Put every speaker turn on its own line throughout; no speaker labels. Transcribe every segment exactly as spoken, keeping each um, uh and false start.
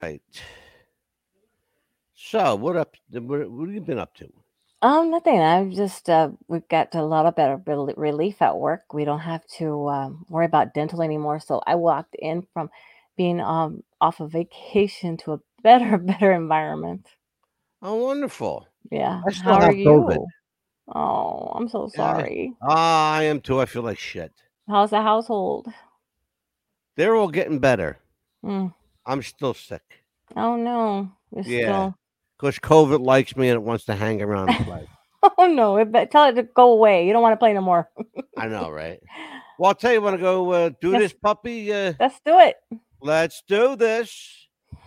Right. So, what up? What, what have you been up to?
Um, nothing. I've just uh, we've got a lot of better rel- relief at work. We don't have to um, worry about dental anymore. So I walked in from being um off of vacation to a better, better environment.
Oh, wonderful.
Yeah.
I still
How are
have COVID.
you? Oh, I'm so
Yeah,
sorry.
I am too. I feel like shit.
How's the household?
They're all getting better.
Mm.
I'm still sick.
Oh no, you're
Yeah,
still.
because COVID likes me and it wants to hang around and play.
Oh no, it, be- tell it to go away. You don't want to play no more.
I know, right? Well, I'll tell you, want to go uh, do
Yes,
this, puppy? Uh,
let's do it.
let's do this.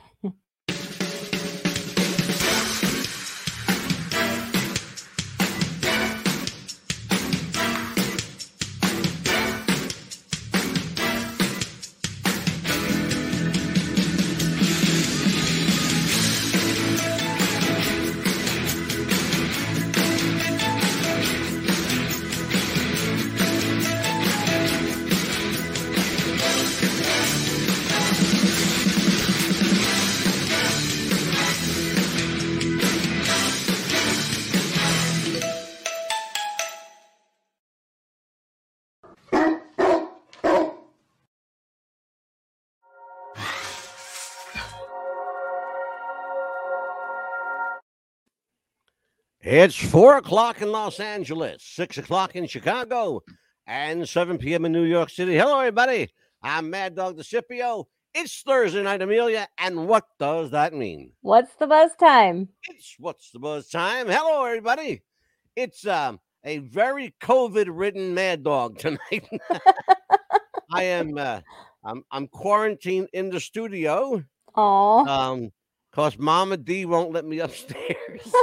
It's four o'clock in Los Angeles, six o'clock in Chicago, and seven p.m. in New York City. Hello, everybody. I'm Mad Dog DeCipio. It's Thursday night, Amelia, and what does that mean?
What's the buzz time?
It's What's the Buzz time. Hello, everybody. It's um, a very COVID-ridden Mad Dog tonight. I am uh, I'm I'm quarantined in the studio.
Oh,
Um, cause Mama D won't let me upstairs.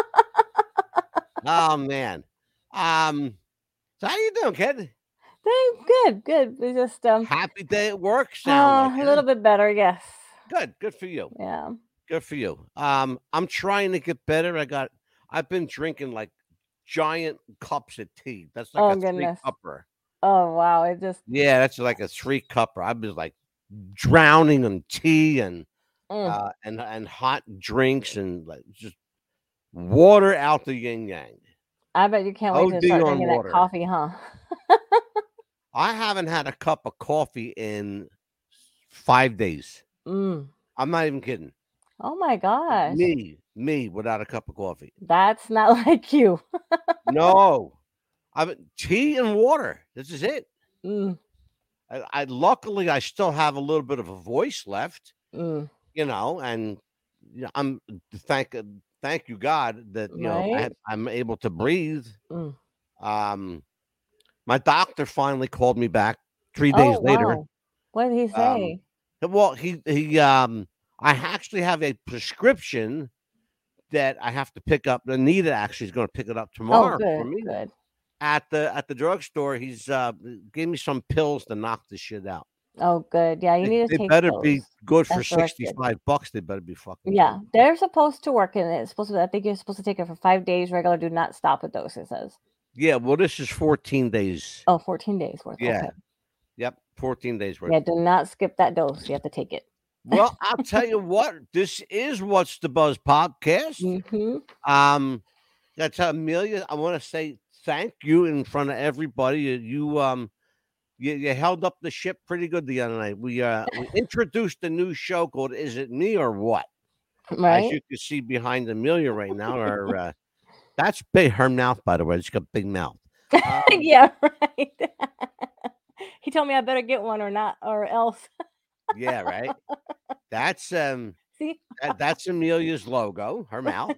Oh man. Um, so how you doing, kid?
good, good. We just um.
Happy day at work, sound
Uh,
like
a
it.
little bit better, yes.
Good, good for you.
Yeah.
Good for you. Um, I'm trying to get better. I got I've been drinking like giant cups of tea. That's like
Oh
a three
goodness.
cupper.
Oh wow. It just.
Yeah, that's like a three cupper. I was like drowning in tea and
Mm.
uh and and hot drinks and like just water out the yin yang.
I bet you can't wait to
O D
start
on
drinking that
water.
coffee, huh?
I haven't had a cup of coffee in five days.
Mm.
I'm not even kidding.
Oh my gosh.
Me, me without a cup of coffee.
That's not like you.
No, I've tea and water. This is it.
Mm.
I, I luckily I still have a little bit of a voice left,
Mm.
you know, and you know, I'm thank thank you God that you know I
Right.
have, I'm able to breathe.
Mm.
Um, my doctor finally called me back three days
Oh
later.
wow. What did he
Um,
say?
well, he he um, I actually have a prescription that I have to pick up. Anita actually is going to pick it up
Oh
tomorrow for
good,
me
good.
at the at the drugstore. He's uh gave me some pills to knock this shit out.
Oh good. Yeah, you
They,
need to
they
take
better
those
be good for
as directed.
sixty-five bucks. They better be fucking good.
Yeah, they're supposed to work, and it's supposed to. I think you're supposed to take it for five days. Regular, do not stop a dose. It says.
Yeah, well, this is fourteen days.
Oh, fourteen days worth.
Yeah,
Okay.
yep, fourteen days worth.
Yeah, do not skip that dose. You have to take it.
Well, I'll tell you what. This is What's the Buzz podcast.
Mm-hmm.
Um, that's Amelia. I want to say thank you in front of everybody. You, you um you, you held up the ship pretty good the other night. We uh we introduced a new show called "Is It Me or What?" As
Right?
you can see behind Amelia right now, her uh, that's big. Her mouth, by the way, she's got a big mouth. Um,
Yeah, right. He told me I better get one or not, or else.
yeah, right. That's um
See?
that, that's Amelia's logo, her mouth.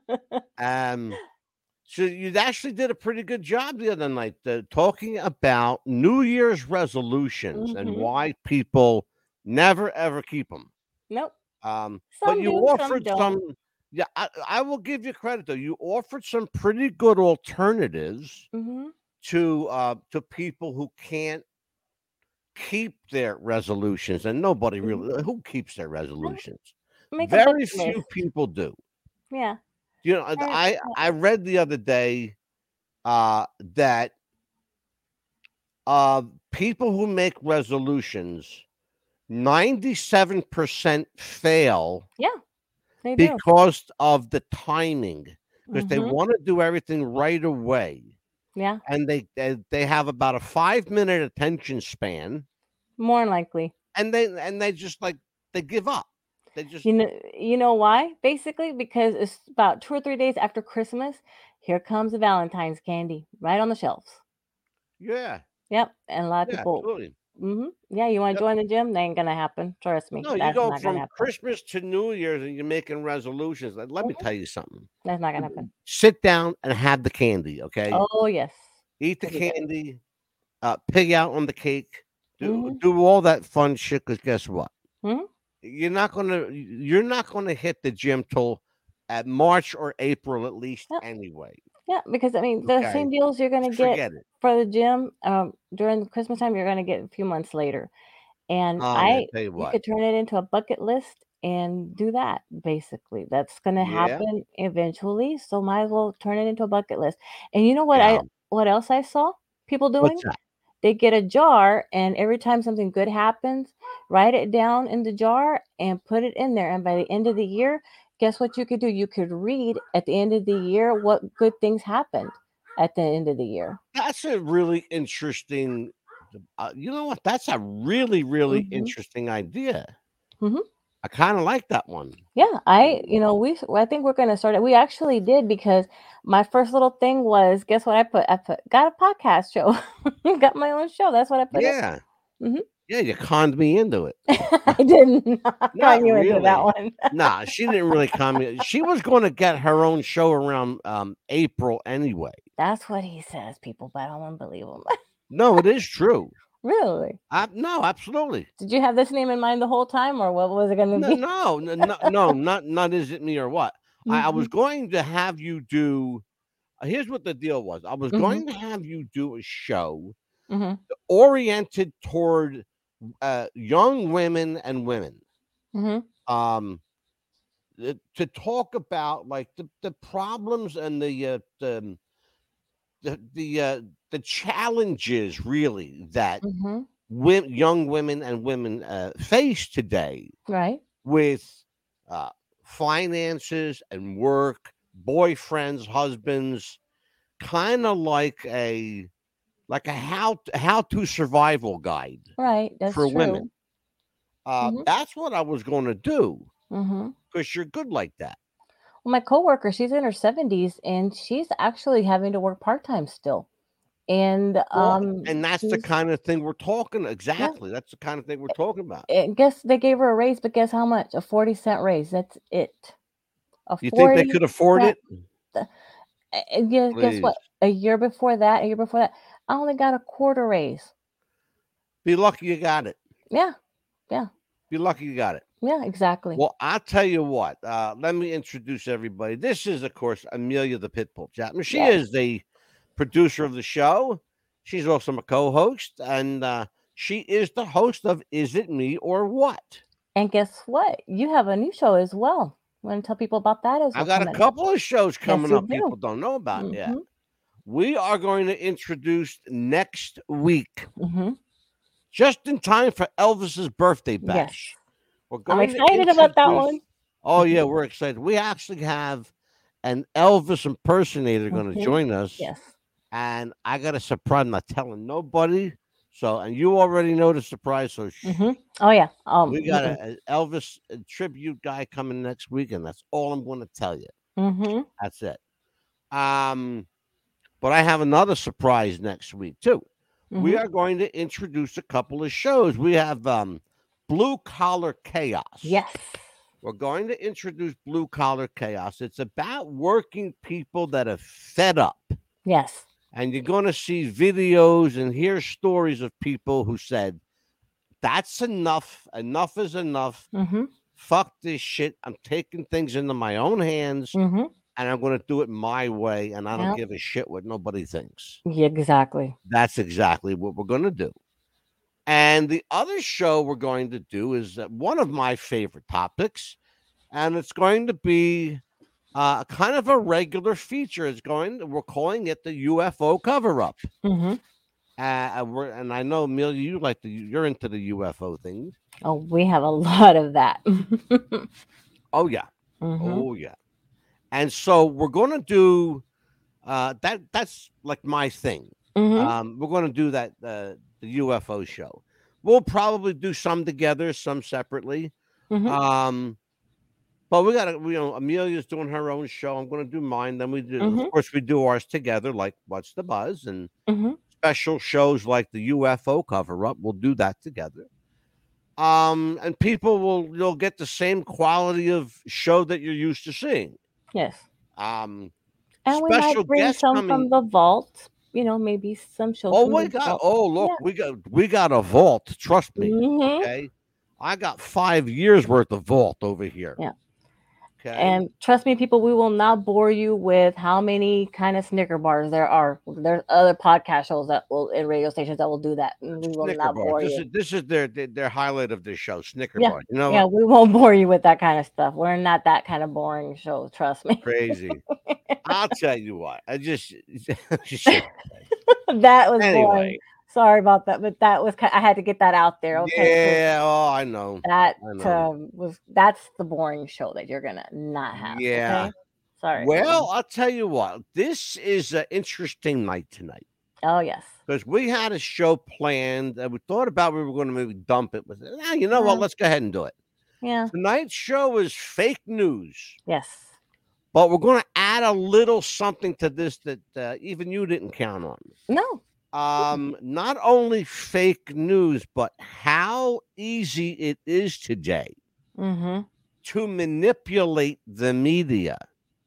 Um, so you actually did a pretty good job the other night, uh, talking about New Year's resolutions and
Mm-hmm.
why people never ever keep them.
Nope.
Um, but
Some
you
do, some
offered
don't.
some. Yeah, I, I will give you credit though. You offered some pretty good alternatives
Mm-hmm.
to uh to people who can't keep their resolutions, and nobody
Mm-hmm.
really who keeps their resolutions.
Make a
Very
bucket
few
list.
people do.
Yeah.
You know,
Right.
I I read the other day uh, that uh, people who make resolutions ninety-seven percent fail
Yeah, they do.
because of the timing, because they
Mhm.
want to do everything right away.
Yeah,
And they, they they have about a five minute attention span,
more than likely.
and they and they just like they give up. They just
You know you know why? Basically, because it's about two or three days after Christmas, here comes the Valentine's candy right on the shelves.
yeah
Yep, and a lot of
yeah
people
absolutely.
mhm. Yeah, you wanna
Yep.
join the gym? That ain't gonna happen. Trust me,
No, you
that's
go
not gonna
from
happen.
Christmas to New Year's and you're making resolutions. Like, let me
Mhm.
tell you something.
That's not gonna happen.
Sit down and have the candy, okay?
Oh, yes.
Eat the
Every day.
candy, uh, pig out on the cake, do
Mhm.
do all that fun shit. Because guess what?
Mhm.
You're not gonna you're not gonna hit the gym till at March or April at least
Yep.
anyway.
Yeah, because, I mean, the
Okay,
same deals you're gonna get
forget it.
for the gym, um, during the Christmas time, you're gonna get a few months later. And
I'm gonna
I
tell you
you
what.
could turn it into a bucket list and do that, basically. That's gonna
Yeah,
happen eventually, so might as well turn it into a bucket list. And you know what
yeah.
I what else I saw people
What's
doing?
that?
They get a jar, and every time something good happens, write it down in the jar and put it in there, and by the end of the year, guess what you could do? You could read at the end of the year what good things happened at the end of the year.
That's a really interesting. Uh, you know what? That's a really really
Mhm.
interesting idea.
Mhm.
I kind of like that one.
Yeah, I you know, we I think we're gonna start it. We actually did because my first little thing was guess what I put? I put got a podcast show. Got my own show. That's what I put in.
Yeah,
Mhm.
yeah. You conned me into it.
I did not
Not
con you into that
really.
one.
Nah, she didn't really con me. She was going to get her own show around um, April anyway.
That's what he says, people, but I don't believe him.
No, it is true.
Really?
I, no, absolutely.
Did you have this name in mind the whole time, or what was it gonna
No,
be?
no, no, no, no, not not is it me or what? I, I was
Mhm,
going to have you do. uh, Here's what the deal was. I was
mhm,
going to have you do a show
mhm,
oriented toward uh, young women and women.
mhm,
Um, uh, to talk about like the, the problems and the uh, the the the, uh, the challenges really that
mhm.
women, young women and women uh, face today
Right,
with uh, finances and work, boyfriends, husbands, kind of like a like a how how to survival guide
right, that's
for women.
true.
Uh,
Mhm,
that's what I was going to do
mhm.
because you're good like that.
Well, my coworker, she's in her seventies, and she's actually having to work part-time still, and,
Well,
um,
and that's the
she's
kind of thing we're talking
yeah,
exactly. That's the kind of thing we're talking about.
and guess they gave her a raise, but guess how much? A forty cent raise, that's it. A
You think they
forty
could afford
cent
it?
uh, and yeah, guess
Please
what? A year before that, a year before that, I only got a quarter raise.
be lucky you got it.
Yeah, yeah,
Be lucky you got it.
yeah, exactly.
Well, I'll tell you what. Uh, let me introduce everybody. This is, of course, Amelia the Pitbull Chapman. She
Yes,
is the producer of the show. She's also my co-host, and uh, she is the host of "Is It Me or What?"
and guess what? You have a new show as well. Wanna tell people about that as
I
well
got a
coming?
couple of shows
Yes,
coming
you
up
do.
people don't know about yet.
Mhm,
We are going to introduce next week,
mhm,
just in time for Elvis's birthday
yes.
bash. We're
I'm
going to
excited about that
introduce.
one.
Oh yeah, we're excited. We actually have an Elvis impersonator going to
Mhm,
join us,
yes.
and I got a surprise. I'm not telling nobody. So, and you already know the surprise. So, shh.
Mhm. Oh, yeah, um,
We
you
got
can
a, a Elvis uh, tribute guy coming next week, and that's all I'm going to tell you.
mhm,
That's it. Um, but I have another surprise next week too. We
mhm.
are going to introduce a couple of shows. We have um, Blue Collar Chaos.
Yes,
We're going to introduce Blue Collar Chaos. It's about working people that are fed up.
yes.
And you're going to see videos and hear stories of people who said, that's enough. Enough is enough.
Mhm,
Fuck this shit. I'm taking things into my own hands
mhm.
and I'm going to do it my way. And I don't
Yep.
give a shit what nobody thinks.
Yeah, exactly.
That's exactly what we're going to do. And the other show we're going to do is uh, one of my favorite topics, and it's going to be uh, kind of a regular feature. It's going. We're calling it the U F O cover up.
Mhm.
Uh, we're, and I know, Amelia, you like the you're into the U F O things.
Oh, we have a lot of that.
Oh yeah,
Mm-hmm.
oh yeah. And so we're going to do uh, that. That's like my thing.
Mm-hmm.
Um, we're going to do that uh, the U F O show. We'll probably do some together, some separately.
Mm-hmm.
Um, but we got to, you know, Amelia's doing her own show. I'm going to do mine. Then we do, of
Mm-hmm.
course, we do ours together, like What's the Buzz, and
Mm-hmm.
special shows like the U F O cover up. We'll do that together. Um, and people will you'll get the same quality of show that you're used to seeing.
Yes.
Um,
And we
special
might bring
guests
some from
coming.
the vault. You know, maybe some shows
Oh,
from
we
the
got.
vault.
Oh, look,
Yeah.
we got we got a vault. Trust me.
Mm-hmm.
Okay, I got five years worth of vault over here.
Yeah.
Okay.
And trust me, people, we will not bore you with how many kind of Snicker bars there are. There's other podcast shows that will and radio stations that will do that. And we will
Snicker
not
bars.
bore
This
you.
is this is their, their their highlight of this show. Snicker
Yeah.
bars. You know
Yeah,
what?
we won't bore you with that kind of stuff. We're not that kind of boring show, trust me.
Crazy. I'll tell you what. I just shake
That was boring.
anyway.
Sorry about that, but that was ki- I had to get that out there. Okay. 'cause
Yeah. Oh, I know.
That
I know.
um, was that's the boring show that you're gonna not have.
Yeah.
Okay. Sorry.
Well, I'll tell you what. This is an interesting night tonight
Oh yes.
because we had a show planned and we thought about we were going to maybe dump it with. Ah, you know what?
Yeah.
Let's go ahead and do it.
Yeah.
Tonight's show is fake news,
Yes.
but we're going to add a little something to this that uh, even you didn't count on.
No.
Um, not only fake news, but how easy it is today
Mm-hmm.
to manipulate the media.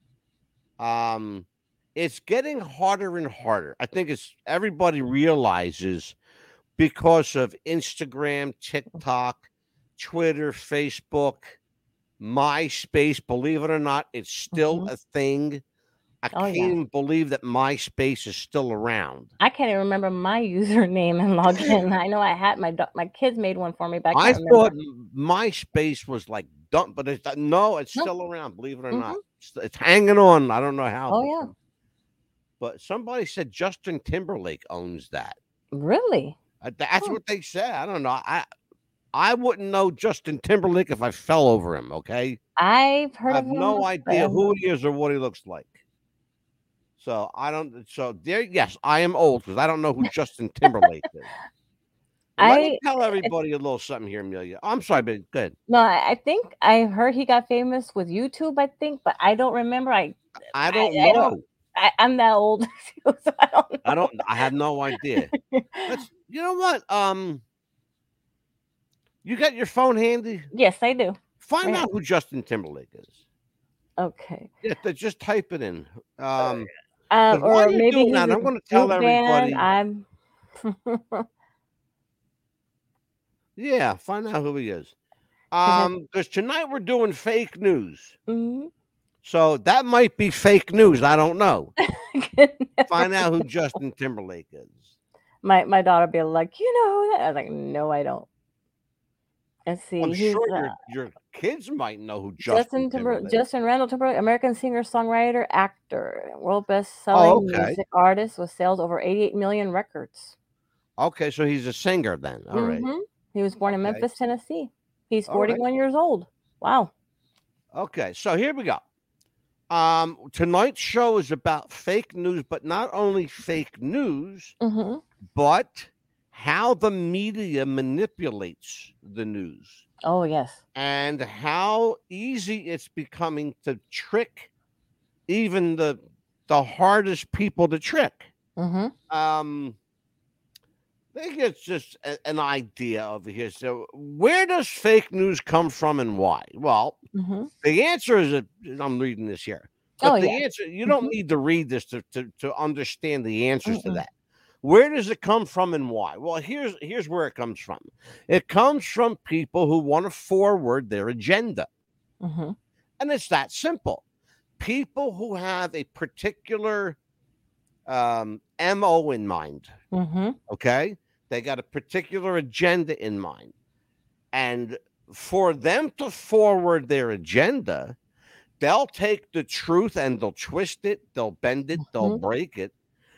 Um, it's getting harder and harder. I think it's everybody realizes because of Instagram, TikTok, Twitter, Facebook, MySpace. Believe it or not, it's still
Mhm.
a thing. I
Oh,
can't
yeah.
even believe that MySpace is still around.
I can't even remember my username and login. I know I had my do- my kids made one for me, but I
I
can't
thought
remember.
MySpace was like done, but it's no, it's
Nope.
still around. Believe it or
Mhm.
not, it's, it's hanging on. I don't know how.
Oh
but,
yeah.
but somebody said Justin Timberlake owns that.
Really?
Uh, That's
Hmm.
what they said. I don't know. I I wouldn't know Justin Timberlake if I fell over him. Okay,
I've heard
I
of
have
him.
no
but,
idea
um,
who he is or what he looks like. So I don't. So there, yes, I am old because I don't know who Justin Timberlake is. But let me
I
tell everybody a little something here, Amelia. I'm sorry, but good.
no, I, I think I heard he got famous with YouTube. I think, but I don't remember. I
I
I,
don't
I don't.
know.
I, I'm that old, too, so I don't know.
I don't. I have no idea. Let's. You know what? Um, you got your phone handy?
Yes, I do.
Find
Yeah.
out who Justin Timberlake is.
Okay.
Yeah, th- just type it in. Um,
Uh,
'cause while
or
you're
maybe
doing
he's
that,
a
I'm going to tell
group band.
everybody.
I'm.
Yeah, find out who he is.
'Cause
Um, because tonight we're doing fake news,
I- Mhm.
so that might be fake news. I don't know.
Could never-
Find out who Justin Timberlake is.
my my daughter be like, you know who that? I was like, no, I don't. Let's see.
I'm
He's
sure
uh,
your your kids might know who
Justin
Justin
Timber,
Timberlake.
Justin Randall Timberlake, American singer, songwriter, actor, world
Oh,
best-selling
okay.
music artist with sales over eighty-eight million records.
Okay, so he's a singer then. All right.
Mhm. He was born in
Okay.
Memphis, Tennessee. He's
All right.
forty-one years old. Wow.
Okay, so here we go. Um, tonight's show is about fake news, but not only fake news,
Mm-hmm.
but how the media manipulates the news
Oh yes.
and how easy it's becoming to trick even the the hardest people to trick.
Mm-hmm.
Um, I think it's just a- an idea over here. So, where does fake news come from and why? Well,
Mm-hmm.
the answer is that I'm reading this here. But
Oh
the
yeah.
answer, you don't
Mhm.
need to read this to, to, to understand the answers to
Mm-mm.
that. Where does it come from and why? Well, here's here's where it comes from. It comes from people who want to forward their agenda.
Mm-hmm.
And it's that simple. People who have a particular um, M O in mind,
Mm-hmm.
okay? They got a particular agenda in mind. And for them to forward their agenda, they'll take the truth and they'll twist it, they'll bend it, they'll
Mhm.
break it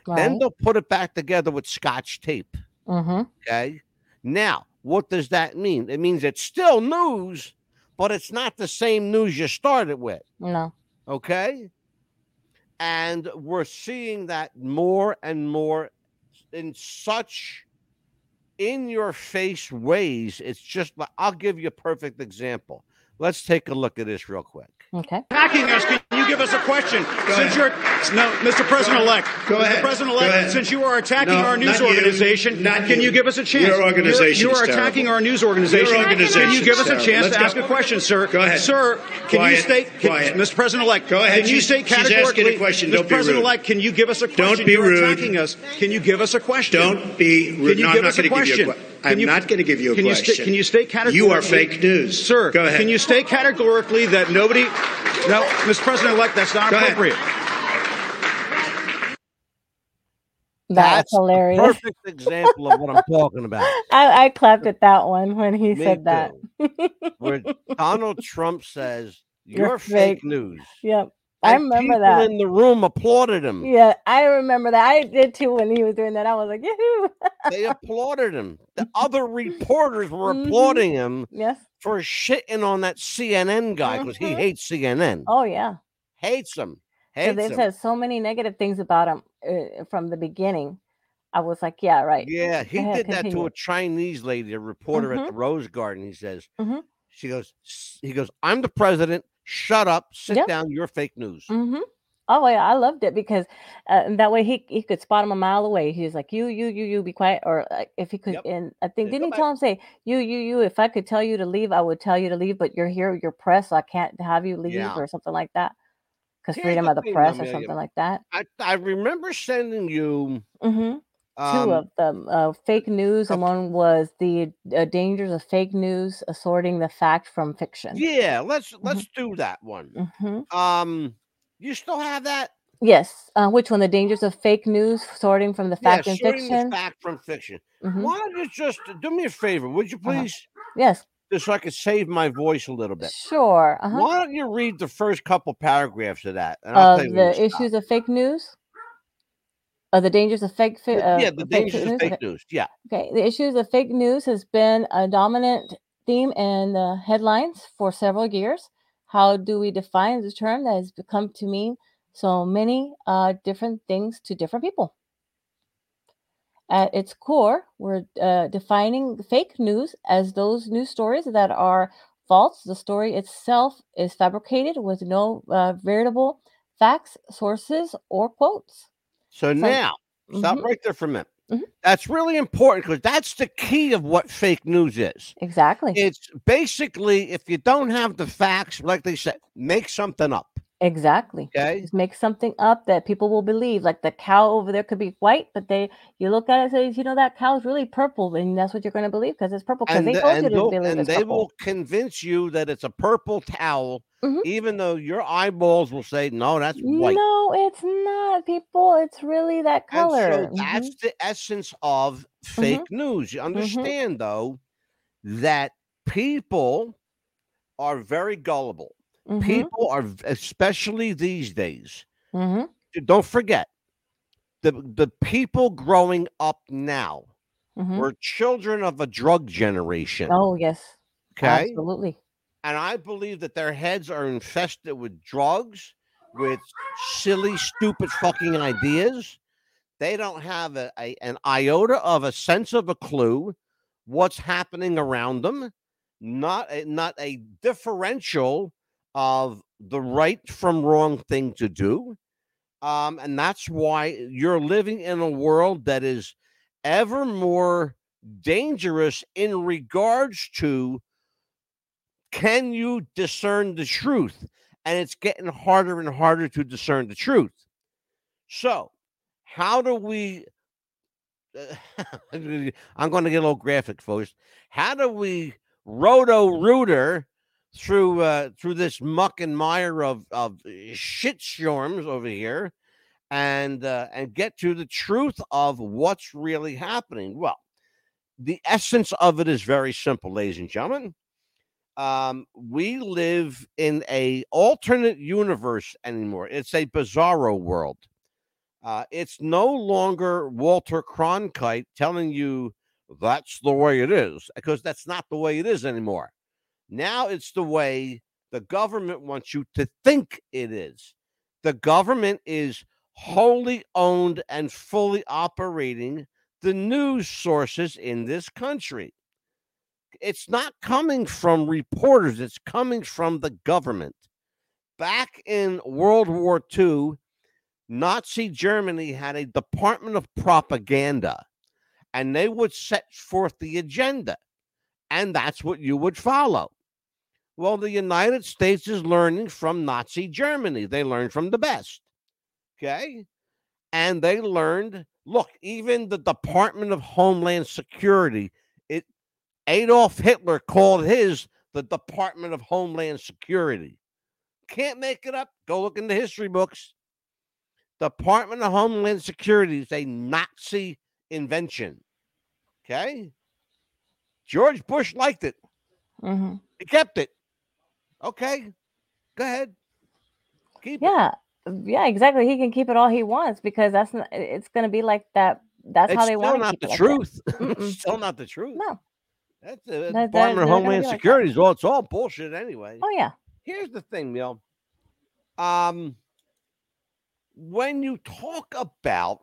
Then
Right.
they'll put it back together with Scotch tape.
Mm-hmm.
Okay. Now, what does that mean? It means it's still news, but it's not the same news you started with.
No.
Okay. And we're seeing that more and more in such in your face ways. It's just like, I'll give you a perfect example. Let's take a look at this real quick.
Okay.
Attacking us, can you give us a question? Go since ahead. you're no, Mister President-elect,
Go
Mister
ahead.
President-elect, since you are attacking
No,
our news
not you.
organization,
Not
can
you.
you give us a chance?
Your organization
You're, you are
is
attacking
terrible.
our news organization.
Your organization
Can you give us a
is
chance
terrible.
to
Let's
ask
go.
a question, sir?
Go ahead.
Sir, can
Quiet.
you state, can,
Quiet.
Mister President-elect,
Go ahead.
can you
She's-
state
she's
categorically,
asking a question.
Mister
Don't be rude.
President-elect, can you give us a question?
Don't be
You're
rude.
attacking us. Can you give us a question?
Don't be rude.
Can you
no,
give
I'm
us
not
a
going to give you a
question?
question.
Can
I'm
you-
not going to give you a
can you
question.
sta- can you state categorically?
You are fake news.
Sir,
Go ahead.
can you state categorically that nobody... No, Mister President-elect, that's not
Go ahead.
appropriate.
That's,
That's a
hilarious.
perfect example of what I'm talking about.
I, I clapped at that one when he
Me
said that.
too. Where Donald Trump says,
You're
"You're fake
fake."
news."
Yep. I
And
remember
people
that.
in the room applauded him.
Yeah, I remember that. I did too when he was doing that. I was like, yoo-hoo.
They applauded him. The other reporters were
Mhm.
applauding him
Yes.
for shitting on that C N N guy because he
Mhm.
hates C N N.
Oh, yeah.
Hates him.
Because
Hates
they've
him.
said so many negative things about him uh, from the beginning. I was like, yeah, right.
Yeah, he
Go ahead,
did that to
continue.
a Chinese lady, a reporter
Mhm.
at the Rose Garden. He says,
Mhm.
she goes, "S-" he goes, "I'm the president. Shut up. Sit
Yeah.
down. You're fake news."
Mm-hmm. Oh, yeah, I loved it because uh, and that way he he could spot him a mile away. He was like, you, you, you, you, be quiet. Or uh, if he could,
Yep.
and I think,
Yeah,
didn't
go
he
back.
tell him, say, you, you, you, if I could tell you to leave, I would tell you to leave, but you're here, you're press, so I can't have you leave
Yeah.
or something like that. Because
Here's
freedom
the
of the
thing,
press or
Amelia.
something like that.
I, I remember sending you
Mm-hmm. Two
um,
of them, uh, fake news, and
okay.
one was the uh, dangers of fake news, assorting the fact from fiction.
Yeah, let's let's do that one.
Mm-hmm.
Um, you still have that?
Yes. Uh, which one? The dangers of fake news, sorting from the
Yeah,
fact and
sorting the
fiction.
fact from fiction.
Mhm.
Why don't you just do me a favor, would you
Uh-huh.
please?
Yes.
Just so I could save my voice a little bit.
Sure. Uh-huh.
Why don't you read the first couple paragraphs of that? And I'll
Of
tell you when
the
to stop.
issues of fake news. Of the dangers of fake, fi-
The-
uh,
yeah, the
fake
dangers
news.
of fake
Okay.
news. Yeah.
Okay. The issues of fake news has been a dominant theme in the headlines for several years. How do we define the term that has become to mean so many uh, different things to different people? At its core, we're uh, defining fake news as those news stories that are false. The story itself is fabricated with no uh, veritable facts, sources, or quotes.
So
So,
now, stop
mhm,
right there for a minute.
mhm,
That's really important because that's the key of what fake news is.
exactly.
It's basically if you don't have the facts, like they said, make something up.
Exactly.
Okay.
Just make something up that people will believe. Like the cow over there could be white, but they you look at it and say, you know, that cow's really purple, and that's what you're going to believe because it's purple because
And
they
the-
told you
and
to
they'll-
believe
and
it's
they
purple.
will convince you that it's a purple towel,
Mhm.
even though your eyeballs will say, no, that's white.
No, it's not, people. It's really that
And so
color.
that's
Mhm,
the essence of fake news. You
mhm,
understand, though, that people are very gullible.
mhm,
People are, v- especially these days.
mhm.
Don't forget, the the people growing up now
Mhm.
were children of a drug generation.
Oh, yes.
Okay,
Absolutely.
and I believe that their heads are infested with drugs, with silly, stupid, fucking ideas. They don't have a, a an iota of a sense of a clue what's happening around them. Not a, not a differential of the right from wrong thing to do. Um, and that's why you're living in a world that is ever more dangerous in regards to can you discern the truth? And it's getting harder and harder to discern the truth. So, how do we? I'm going to get a little graphic, folks. How do we roto rooter through uh, through this muck and mire of of shit storms over here, and uh, and get to the truth of what's really happening? Well, the essence of it is very simple, ladies and gentlemen. Um, we live in a alternate universe anymore. It's a bizarro world. Uh, it's no longer Walter Cronkite telling you that's the way it is, because that's not the way it is anymore. Now it's the way the government wants you to think it is. The government is wholly owned and fully operating the news sources in this country. It's not coming from reporters, it's coming from the government. Back in World War Two, Nazi Germany had a department of propaganda, and they would set forth the agenda, and that's what you would follow. Well, the United States is learning from Nazi Germany. They learned from the best. Okay? And they learned, look, even the Department of Homeland Security, it Adolf Hitler called his the Department of Homeland Security. Can't make it up. Go look in the history books. Department of Homeland Security is a Nazi invention. Okay? George Bush liked it.
Mm-hmm.
He kept it. Okay, go ahead. Keep
yeah, it. yeah, exactly. He can keep it all he wants because that's not, it's going to be like that. That's
it's
how they want
to keep
it.
It's still not the truth. It's still not the truth.
No.
That's the
That,
Department of Homeland Security.
Like
well, it's all bullshit anyway.
Oh, yeah.
Here's the thing, Neil. Um, when you talk about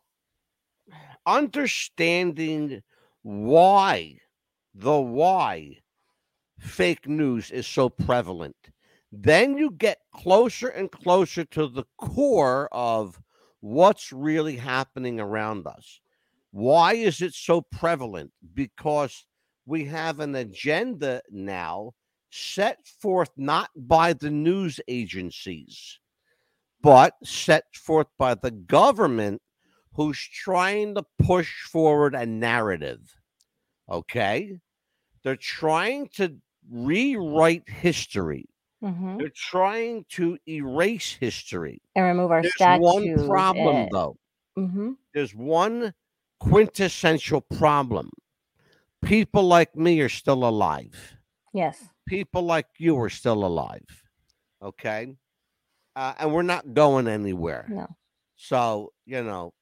understanding why, the why fake news is so prevalent, then you get closer and closer to the core of what's really happening around us. Why is it so prevalent? Because we have an agenda now set forth not by the news agencies, but set forth by the government, who's trying to push forward a narrative. Okay? They're trying to rewrite history.
Mm-hmm.
They're trying to erase history
and remove our
There's
statues.
one problem,
and...
though.
Mm-hmm.
There's one quintessential problem. People like me are still alive.
Yes.
People like you are still alive. Okay? Uh, and we're not going anywhere.
No.
So, you know,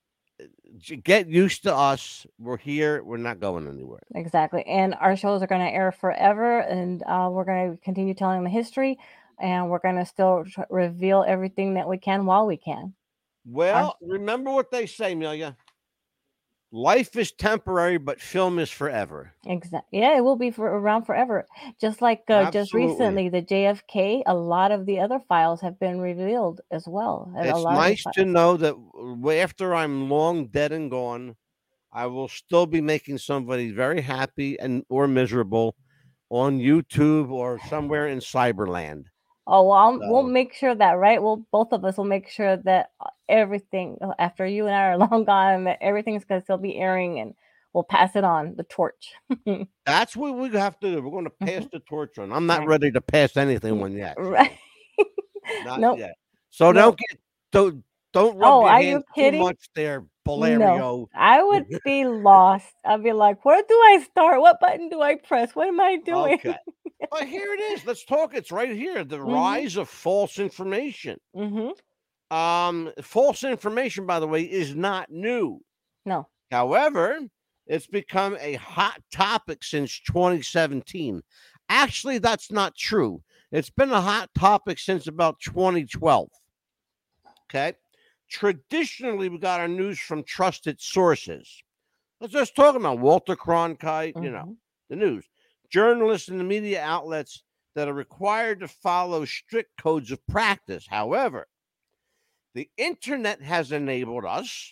get used to us. We're here. We're not going anywhere.
Exactly. And our shows are going to air forever. And uh, we're going to continue telling the history. And we're going to still tr- reveal everything that we can while we can.
Well, our- remember what they say, Amelia. Life is temporary, but film is forever.
Exactly. Yeah, it will be for around forever. Just like uh, just recently, the J F K, a lot of the other files have been revealed as well.
It's
a lot
nice to know that after I'm long dead and gone, I will still be making somebody very happy and or miserable on YouTube or somewhere in Cyberland.
Oh, well, so. We'll make sure that, right? Well, both of us will make sure that everything, after you and I are long gone, that everything's going to still be airing, and we'll pass it on, the torch.
That's what we have to do. We're going to pass mm-hmm. the torch on. I'm not right. ready to pass anything on yet. So.
Right.
Not
nope.
yet. So nope. don't get, don't, don't rub
oh,
your
are
hands
you kidding?
too much there, Valerio.
No, I would be lost. I'd be like, where do I start? What button do I press? What am I doing?
Okay. Well, here it is. Let's talk. It's right here. The mm-hmm. rise of false information.
Mm-hmm.
Um, false information, by the way, is not new.
No.
However, it's become a hot topic since twenty seventeen. Actually, that's not true. It's been a hot topic since about twenty twelve. Okay. Traditionally, we got our news from trusted sources. Let's just talk about Walter Cronkite, mm-hmm. you know, the news. Journalists and the media outlets that are required to follow strict codes of practice. However, the internet has enabled us,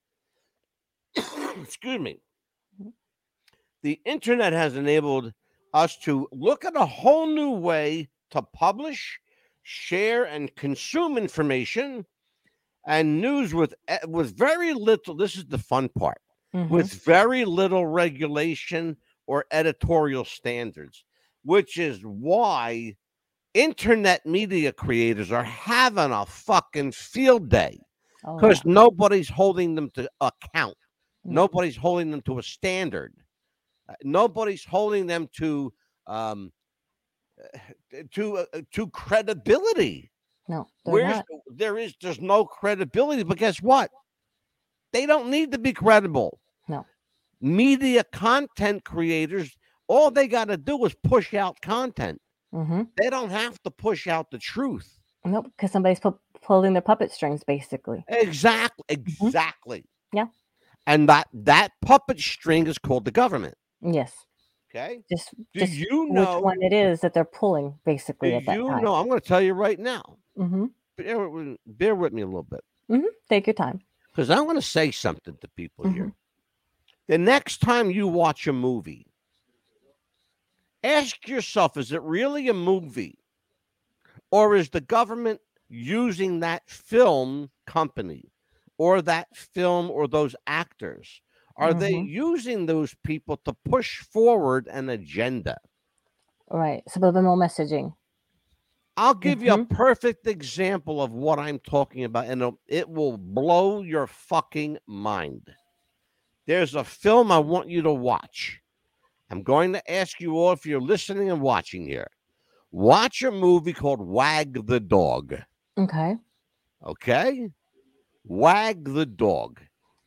excuse me, the internet has enabled us to look at a whole new way to publish, share, and consume information and news with, with very little, this is the fun part, mm-hmm. with very little regulation or editorial standards, which is why internet media creators are having a fucking field day because oh, yeah. nobody's holding them to account. Mm-hmm. Nobody's holding them to a standard. Uh, nobody's holding them to um, to uh, to credibility.
No,
Where's not. there is there's no credibility. But guess what? They don't need to be credible.
No.
Media content creators, all they got to do is push out content.
Mm-hmm.
They don't have to push out the truth.
Nope, because somebody's pu- pulling their puppet strings, basically.
Exactly. Exactly.
Mm-hmm. Yeah.
And that that puppet string is called the government.
Yes.
Okay.
Just,
Do
just
you know
which one it is that they're pulling, basically,
Do
at that
you
time.
know? I'm going to tell you right now.
Mm-hmm.
Bear, with- bear with me a little bit.
Mm-hmm. Take your time.
Because I want to say something to people
Mm-hmm.
here. The next time you watch a movie, ask yourself, is it really a movie? Or is the government using that film company or that film or those actors? Are they
Mhm.
using those people to push forward an agenda?
Right. Subliminal messaging.
I'll give you a
Mhm.
perfect example of what I'm talking about, and it'll- it will blow your fucking mind. There's a film I want you to watch. I'm going to ask you all, if you're listening and watching here, watch a movie called Wag the Dog.
Okay.
Okay? Wag the Dog.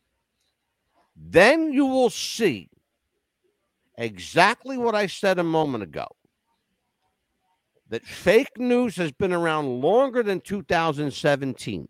Then you will see exactly what I said a moment ago. That fake news has been around longer than two thousand seventeen.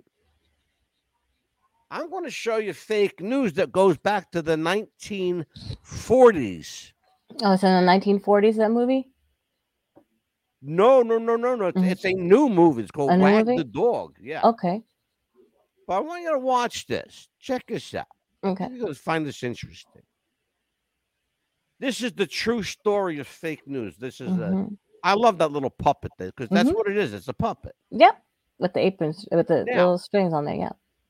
I'm going to show you fake news that goes back to the nineteen forties.
Oh, it's in the nineteen forties, that movie?
No, no, no, no, no. It's,
Mhm.
it's a new movie. It's called
A new
Wag
movie?
the Dog. Yeah.
Okay.
But I want you to watch this. Check this out.
Okay.
You're going to find this interesting. This is the true story of fake news. This is a.
Mhm.
I love that little puppet there because that's
Mhm.
what it is. It's a puppet.
Yep. With the aprons, with the
Now-
little strings on there. Yeah.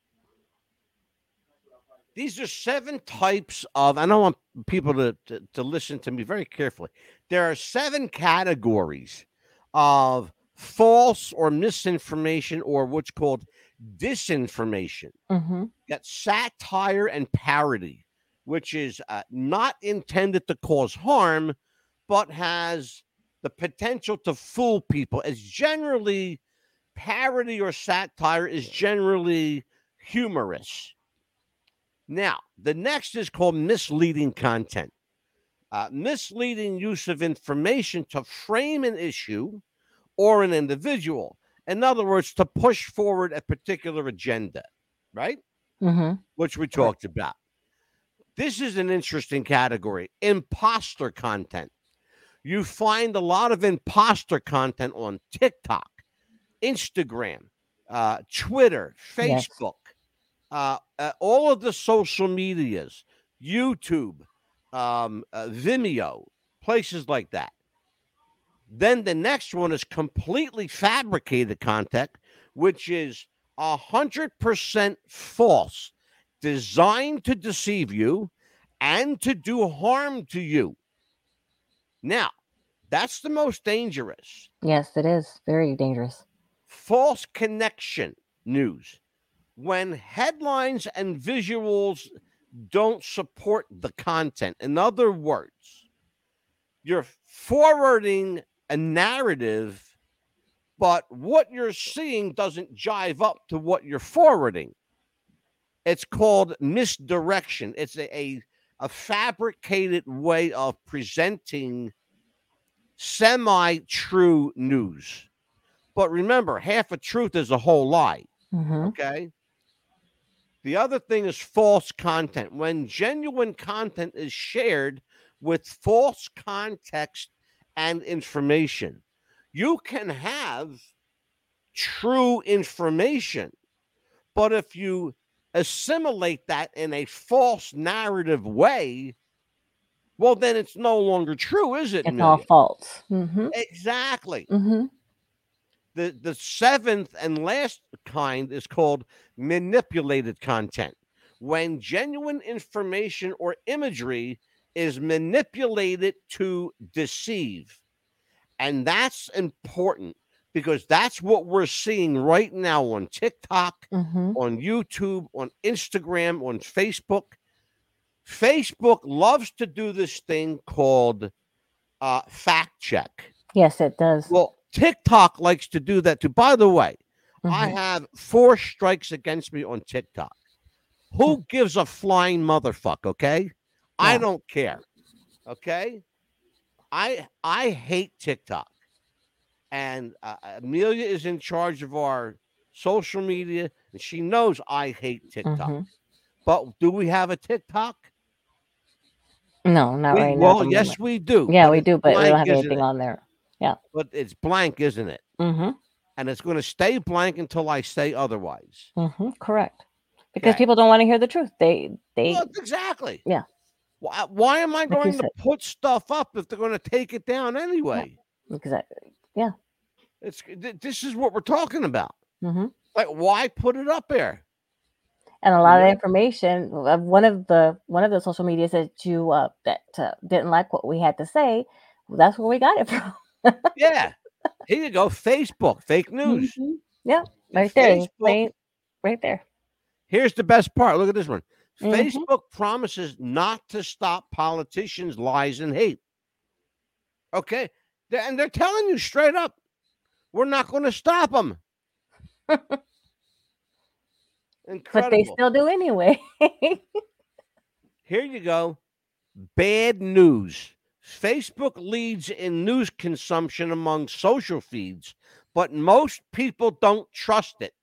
These are seven types of, and I want people to, to, to listen to me very carefully. There are seven categories of false or misinformation, or what's called disinformation.
Mm-hmm.
You got satire and parody, which is uh, not intended to cause harm, but has the potential to fool people. As generally, parody or satire is generally humorous. Now, the next is called misleading content. Uh, misleading use of information to frame an issue or an individual. In other words, to push forward a particular agenda, right?
Mm-hmm.
Which we talked about. This is an interesting category. Imposter content. You find a lot of imposter content on TikTok, Instagram, uh, Twitter,
Yes.
Facebook. Uh, uh, all of the social medias, YouTube, um, uh, Vimeo, places like that. Then the next one is completely fabricated content, which is one hundred percent false, designed to deceive you and to do harm to you. Now, that's the most dangerous.
Yes, it is very dangerous.
False connection news. When headlines and visuals don't support the content. In other words, you're forwarding a narrative, but what you're seeing doesn't jive up to what you're forwarding. It's called misdirection. It's a, a, a fabricated way of presenting semi-true news. But remember, half a truth is a whole lie.
Mm-hmm.
Okay. The other thing is false content. When genuine content is shared with false context and information, you can have true information, but if you assimilate that in a false narrative way, well, then it's no longer true, is it?
It's all
Amelia?
false. Mm-hmm.
Exactly.
Mm-hmm.
The, the seventh and last kind is called manipulated content. When genuine information or imagery is manipulated to deceive. And that's important because that's what we're seeing right now on TikTok,
Mm-hmm.
on YouTube, on Instagram, on Facebook. Facebook loves to do this thing called uh, fact check.
Yes, it does.
Well, TikTok likes to do that too. By the way, I
Mhm.
have four strikes against me on TikTok. Who gives a flying motherfuck? Okay, I
Yeah.
don't care. Okay, I I hate TikTok, and uh, Amelia is in charge of our social media, and she knows I hate TikTok.
Mhm.
But do we have a TikTok?
No, not
We
right now at
well,
the
yes,
moment.
we do.
Yeah,
But
we
it's
do, but we don't
blank,
have
isn't
anything
it?
on there. Yeah.
But it's blank, isn't it?
Mhm.
And it's going to stay blank until I say otherwise.
Mhm. Correct. Because
Okay.
people don't want to hear the truth. They they
Well, exactly.
yeah.
Why, why am I
Like you
going to
said.
put stuff up if they're going to take it down anyway?
Exactly. Yeah.
It's th- this is what we're talking about.
Mhm.
Like, why put it up there?
And a
You
lot of
know?
information. uh, One of the one of the social medias that you uh, that uh, didn't like what we had to say. Well, that's where we got it from.
Yeah. Here you go. Facebook, fake news.
Mhm. Yeah.
And
Right there. in
Facebook.
plain- Right there.
Here's the best part. Look at this one.
Mhm.
Facebook promises not to stop politicians' lies and hate. Okay. They're- and they're telling you straight up, we're not going to stop them. Incredible.
But they still do anyway.
Here you go. Bad news. Facebook leads in news consumption among social feeds, but most people don't trust it.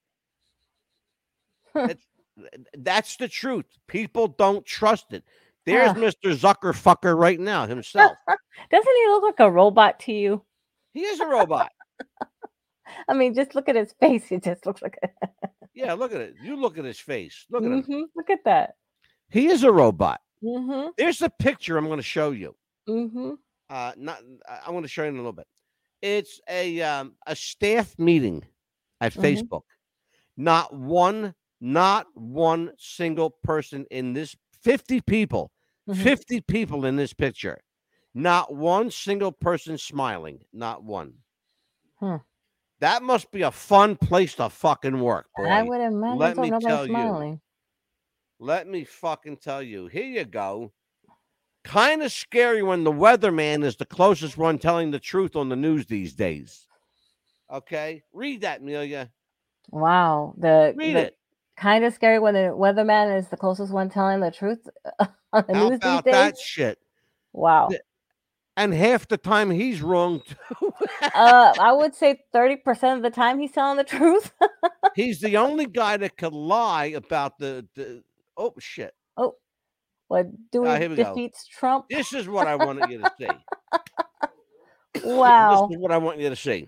It's, that's the truth. People don't trust it. There's
Huh.
Mister Zuckerfucker right now himself.
Doesn't he look like a robot to you?
He is a robot.
I mean, just look at his face. He just looks like a.
Yeah, look at it. You look at his face. Look at him.
Mhm. Look at that.
He is a robot.
Mhm.
There's a picture I'm going to show you.
Mhm.
Uh, not. I'm going to show you in a little bit. It's a um, a staff meeting at
Mhm.
Facebook. Not one, not one single person in this. fifty people,
Mhm.
fifty people in this picture. Not one single person smiling. Not one.
Hmm.
That must be a fun place to fucking work, boy.
I would imagine
Let
so.
me
Nobody's
tell you.
smiling.
Let me fucking tell you. Here you go. Kind of scary when the weatherman is the closest one telling the truth on the news these days. Okay? Read that, Amelia.
Wow. The,
Read
the
it.
kind of scary when the weatherman is the closest one telling the truth on the
How
news these
about
days.
that shit?
Wow.
The- And half the time he's wrong, too.
uh, I would say thirty percent of the time he's telling the truth.
He's the only guy that could lie about the, the oh, shit.
Oh, what Dewey
Ah, here we go.
defeats Trump?
This is what I wanted you to see.
Wow.
This is what I want you to see.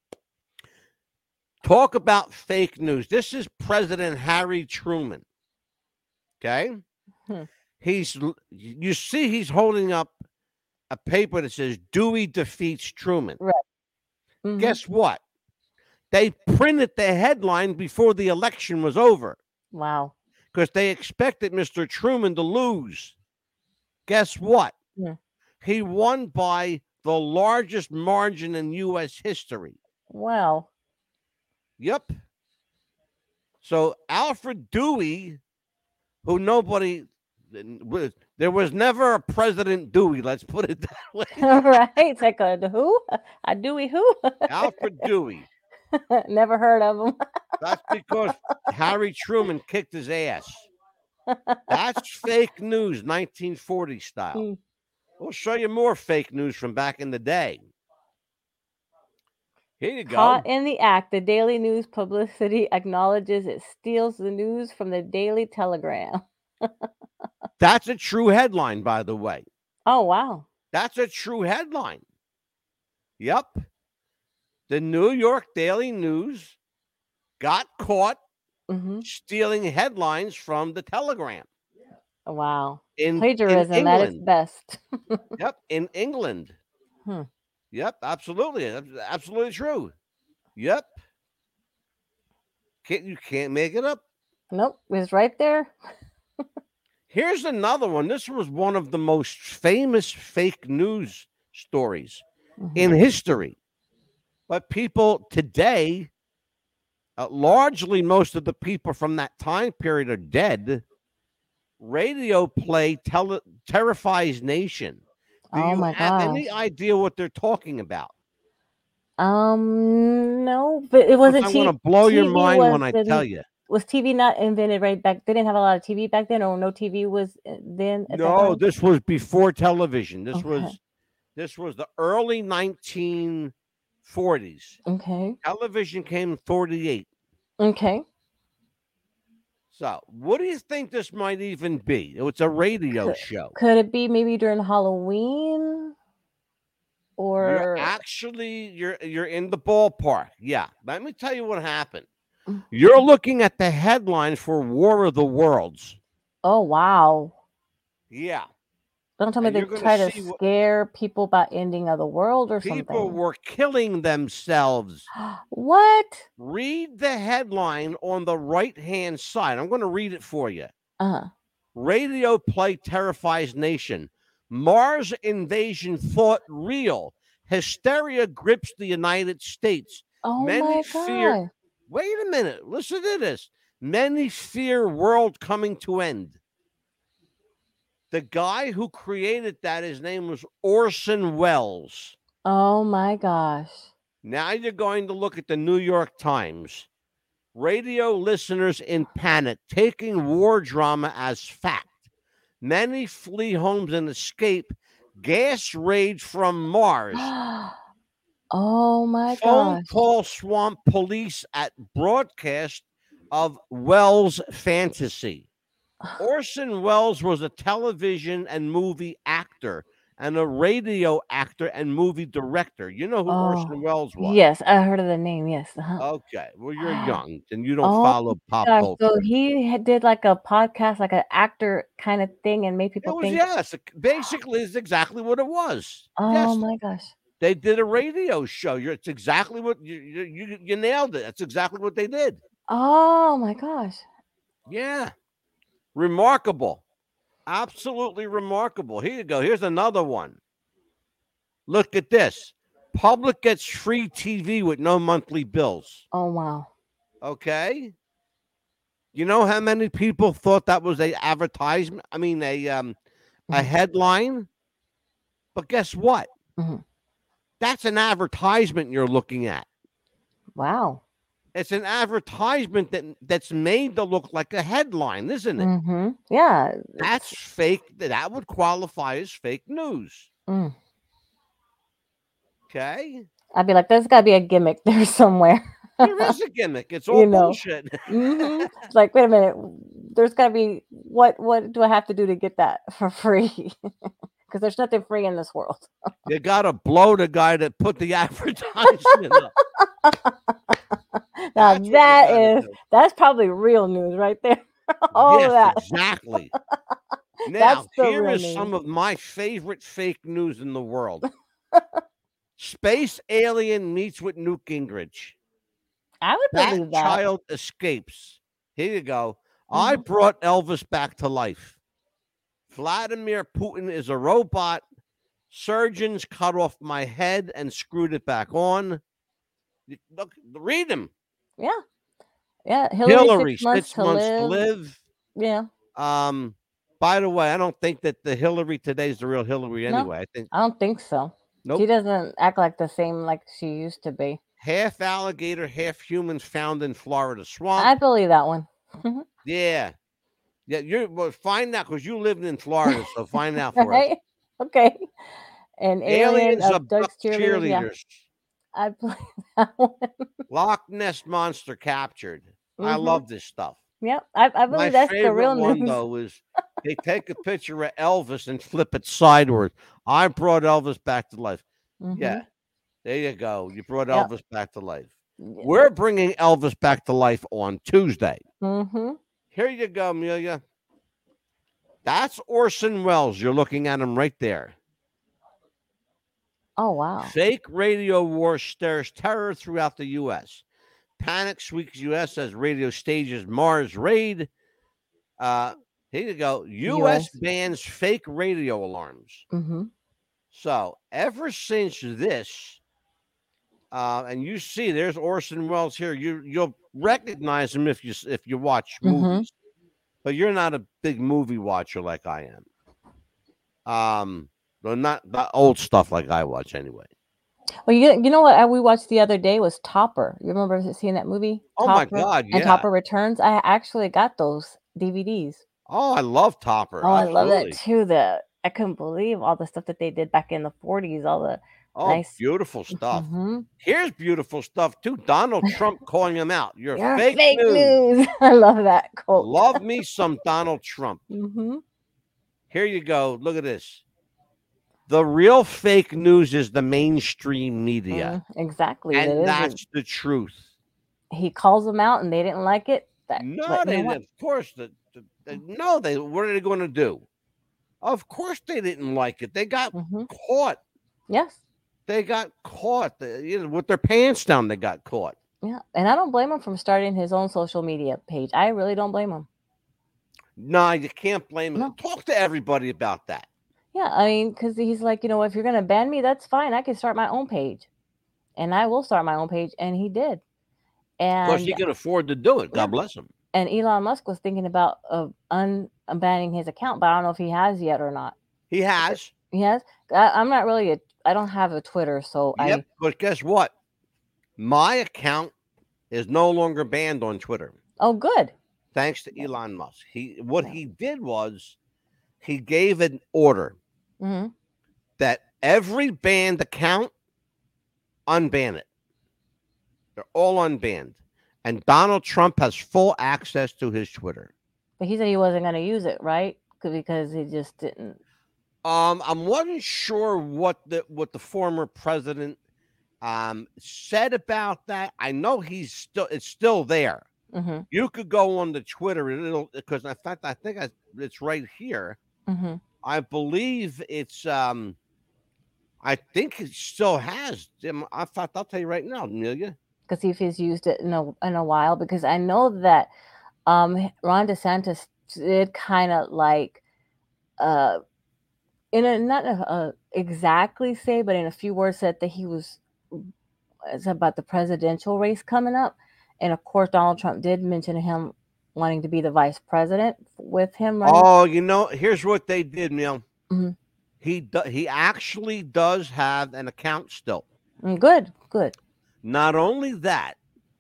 Talk about fake news. This is President Harry Truman. Okay?
Hmm.
He's you see he's holding up a paper that says Dewey defeats Truman.
Right. Mhm.
Guess what? They printed the headline before the election was over
Wow.
because they expected Mister Truman to lose. Guess what?
Yeah.
He won by the largest margin in U S history.
Wow.
Yep. So Alfred Dewey, who nobody, there was never a President Dewey. Let's put it that way.
Right. It's like a who? A Dewey who?
Alfred Dewey.
Never heard of him.
That's because Harry Truman kicked his ass. That's fake news, nineteen forty style.
Hmm.
We'll show you more fake news from back in the day. Here you go.
Caught in the act, the Daily News publicity acknowledges it steals the news from the Daily Telegram.
That's a true headline, by the way.
Oh, wow.
That's a true headline. Yep. The New York Daily News got caught
Hmm.
stealing headlines from the Telegram.
Wow.
In, in
Plagiarism at its
England.
best.
Yep, in England.
Hmm.
Yep, absolutely. That's absolutely true. Yep. Can't, you can't make it up.
Nope. It's right there.
Here's another one. This was one of the most famous fake news stories
Mhm.
in history. But people today, uh, largely most of the people from that time period are dead. Radio play tele- terrifies nation. Do
Oh
you
my
have any
gosh.
idea what they're talking about?
Um, no, but it wasn't
I'm
T-
going to blow your
T V
mind when I
was
tell
the-
you.
was T V not invented right back? They didn't have a lot of T V back then, or no T V was uh, then at that
No,
time?
this was before television. This
Okay.
was this was the early nineteen forties.
Okay.
Television came in forty-eight.
Okay.
So, what do you think this might even be? It's a radio
Could,
show.
could it be maybe during Halloween?
You're
Or
actually you're you're in the ballpark. Yeah. Let me tell you what happened.
Mm.
You're looking at the headline for War of the Worlds.
oh wow.
Yeah.
Don't tell me
And
they
you're going
try
to
to
see what
scare people about ending of the world or
people
something.
were killing themselves.
What?
Read the headline on the right-hand side. I'm going to read it for you.
Uh-huh.
Radio play terrifies nation. Mars invasion thought real. Hysteria grips the United States.
Oh
Many
my
fear.
god.
Wait a minute. Listen to this. Many fear world coming to end. The guy who created that, his name was Orson Welles.
Oh my gosh.
Now you're going to look at the New York Times. Radio listeners in panic, taking war drama as fact. Many flee homes and escape. Gas raid from Mars.
oh my
Phone
gosh.
call swamp police at broadcast of Welles' fantasy. Orson Welles was a television and movie actor and a radio actor and movie director. You know who
Oh,
Orson Welles was?
yes, I heard of the name. Yes. Uh-huh.
Okay. Well, you're young and you don't
Oh
follow pop
gosh.
culture.
So he had- did like a podcast, like an actor kind of thing, and made
It
people
was,
think.
yes. Basically, it's exactly what it was.
Oh
Yes.
my gosh.
They did a radio show. You're, it's exactly what you, you you you nailed it. That's exactly what they did.
Oh my gosh.
Yeah. Remarkable. Absolutely remarkable. Here you go. Here's another one. Look at this. Public gets free T V with no monthly bills.
Oh wow.
Okay. You know how many people thought that was a advertisement? I mean, a um, a
Mhm.
headline. But guess what?
Mhm.
That's an advertisement you're looking at.
Wow.
It's an advertisement that that's made to look like a headline, isn't it?
Mm-hmm. Yeah.
That's fake. That would qualify as fake news.
Mm.
Okay.
I'd be like, there's got to be a gimmick there somewhere.
There is a gimmick. It's all
You know.
bullshit.
hmm It's like, wait a minute. There's got to be what? What do I have to do to get that for free? Because there's nothing free in this world.
You got to blow the guy that put the advertisement up.
Now
That's what you
that
gotta
is
do.
that's probably real news right there. All
Yes,
of that.
exactly. Now,
That's the
here
real
is
news.
some of my favorite fake news in the world. Space alien meets with Newt Gingrich.
I would
That
believe that.
child escapes. Here you go. I
Mhm.
brought Elvis back to life. Vladimir Putin is a robot. Surgeons cut off my head and screwed it back on. You- Look, read them.
Yeah. Yeah. Hillary,
Hillary,
six months,
six
to,
months
live.
to live.
Yeah.
Um, by the way, I don't think that the Hillary today is the real Hillary
No.
anyway. I think
I don't think so.
nope.
She doesn't act like the same like she used to be.
Half alligator, half humans found in Florida swamp.
I believe that one.
yeah, yeah. You well, find out because you lived in Florida, so find out for us.
Right? Okay. And alien
Aliens abduct
abducts cheerleaders. Yeah.
cheerleaders.
I believe that one.
Loch Ness monster captured. I
Mhm.
love this stuff.
Yep. I, I
My
believe that's the
favorite
real
one
news.
though is they take a picture of Elvis and flip it sideways. I brought Elvis back to life.
Mhm.
Yeah, there you go. You brought
Yep.
Elvis back to life.
Yeah.
We're bringing Elvis back to life on Tuesday.
Mhm.
Here you go, Amelia. That's Orson Welles. You're looking at him right there.
Oh wow.
Fake radio war stirs terror throughout the U S. Panic sweeps U S as radio stages Mars raid. Uh, here you go. U S,
U S.
bans fake radio alarms.
Mhm.
So ever since this, uh, and you see, there's Orson Welles here. You you'll recognize him if you if you watch
Mhm.
movies, but you're not a big movie watcher like I am. Um, well, not the old stuff like I watch anyway.
Well, you you know what I, we watched the other day was Topper. You remember seeing that movie,
Oh my
Topper
God,
and
yeah.
Topper Returns? I actually got those D V Ds.
Oh, I love Topper.
Oh, I love that
Absolutely.
too. The I couldn't believe all the stuff that they did back in the forties. All the
Oh,
nice.
beautiful stuff.
Mhm.
Here's beautiful stuff too. Donald Trump calling him out. You're
You're
fake
fake
news.
news. I love that quote.
Love me some Donald Trump.
hmm
Here you go. Look at this. The real fake news is the mainstream media.
Mm, exactly. That
And
is.
that's the truth.
He calls them out, and they didn't like it. That,
No,
but you
they
know what?
of course the, the, the no, they what are they going to do? Of course they didn't like it. They got
hmm
caught.
Yes.
They got caught. They, you know, with their pants down, they got caught.
Yeah, and I don't blame him from starting his own social media page. I really don't blame him.
No, you can't blame him.
No.
Talk to everybody about that.
Yeah, I mean, because he's like, you know, if you're gonna ban me, that's fine. I can start my own page, and I will start my own page, and he did.
Of course,
And
he can afford to do it. God
Yeah.
bless him.
and Elon Musk was thinking about uh, un- unbanning his account, but I don't know if he has yet or not.
He has.
He has. I, I'm not really a. I don't have a Twitter, so
Yep.
I.
But guess what? My account is no longer banned on Twitter.
Oh, good.
Thanks to Elon Musk. He what he did was he gave an order
hmm
that every banned account unban it. They're all unbanned. And Donald Trump has full access to his Twitter.
But he said he wasn't gonna use it, right? 'Cause- Because he just didn't.
Um, I wasn't sure what the what the former president um said about that. I know he's still it's still there.
hmm
You could go on the Twitter and it'll because in fact I think I, it's right here.
hmm
I believe it's um I think it still has. In fact, I'll tell you right now, Amelia.
Because if he's used it in a in a while, because I know that um Ron DeSantis did kind of like uh in a not a, a exactly say, but in a few words said that he was it's about the presidential race coming up, and of course Donald Trump did mention him wanting to be the vice president with him running.
Oh, you know, here's what they did, Neil.
Mhm.
He do, he actually does have an account still.
Mm, Good, good.
Not only that,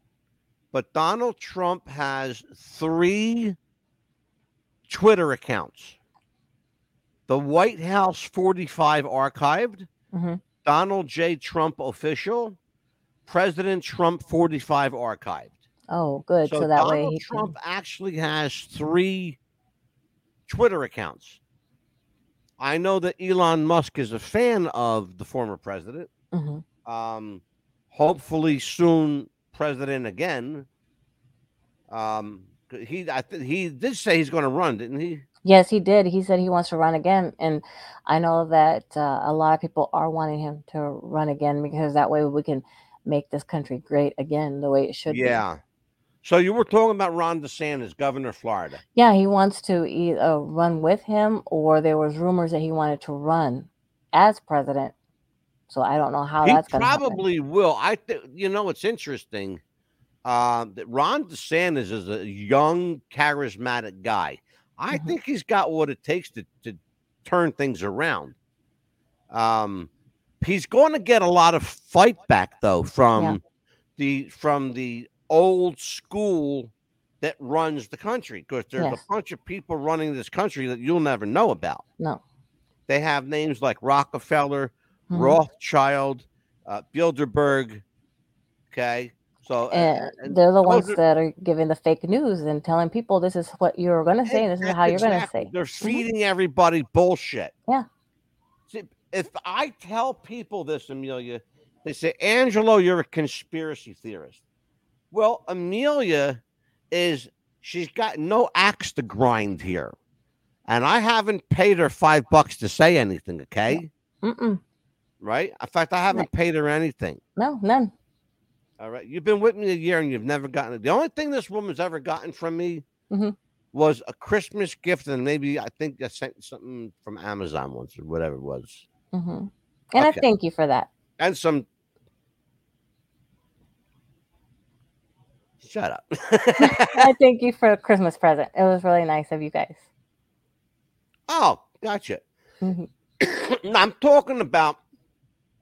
but Donald Trump has three Twitter accounts. The White House forty-five archived,
hmm
Donald J. Trump official, President Trump forty-five archived.
Oh, good.
So,
So, that way
Donald
he
Trump actually has three Twitter accounts. I know that Elon Musk is a fan of the former president.
can. hmm
Um, hopefully soon president again. Um, he I th- he did say he's going to run, didn't he?
Yes, he did. He said he wants to run again, and I know that uh, a lot of people are wanting him to run again because that way we can make this country great again, the way it should be.
Yeah. So you were talking about Ron DeSantis, governor of Florida.
Yeah, he wants to either run with him, or there was rumors that he wanted to run as president. So I don't know how
He
that's going to happen.
probably will. I think you know it's interesting. Uh, that Ron DeSantis is a young, charismatic guy. I
Mhm.
think he's got what it takes to to turn things around. Um, he's going to get a lot of fight back though from
Yeah.
the from the old school that runs the country because there's
Yes.
a bunch of people running this country that you'll never know about.
No.
They have names like Rockefeller,
Mhm.
Rothschild, uh, Bilderberg. Okay, so uh,
And
and
they're the
those
ones
are-
that are giving the fake news and telling people this is what you're going to say and this is how you're going to
Exactly.
say.
They're feeding everybody bullshit.
Yeah.
See, if I tell people this, Amelia, they say, Angelo, you're a conspiracy theorist. Well, Amelia is, she's got no axe to grind here. And I haven't paid her five bucks to say anything, okay?
Mm-mm.
Right? In fact, I haven't
Right.
paid her anything.
No, none.
All right. You've been with me a year and you've never gotten it. The only thing this woman's ever gotten from me
Mhm.
was a Christmas gift, and maybe I think I sent something from Amazon once or whatever it was.
hmm And I
Okay.
thank you for that.
And some. Shut up.
I thank you for a Christmas present. It was really nice of you guys.
Oh, gotcha.
Mhm.
I'm talking about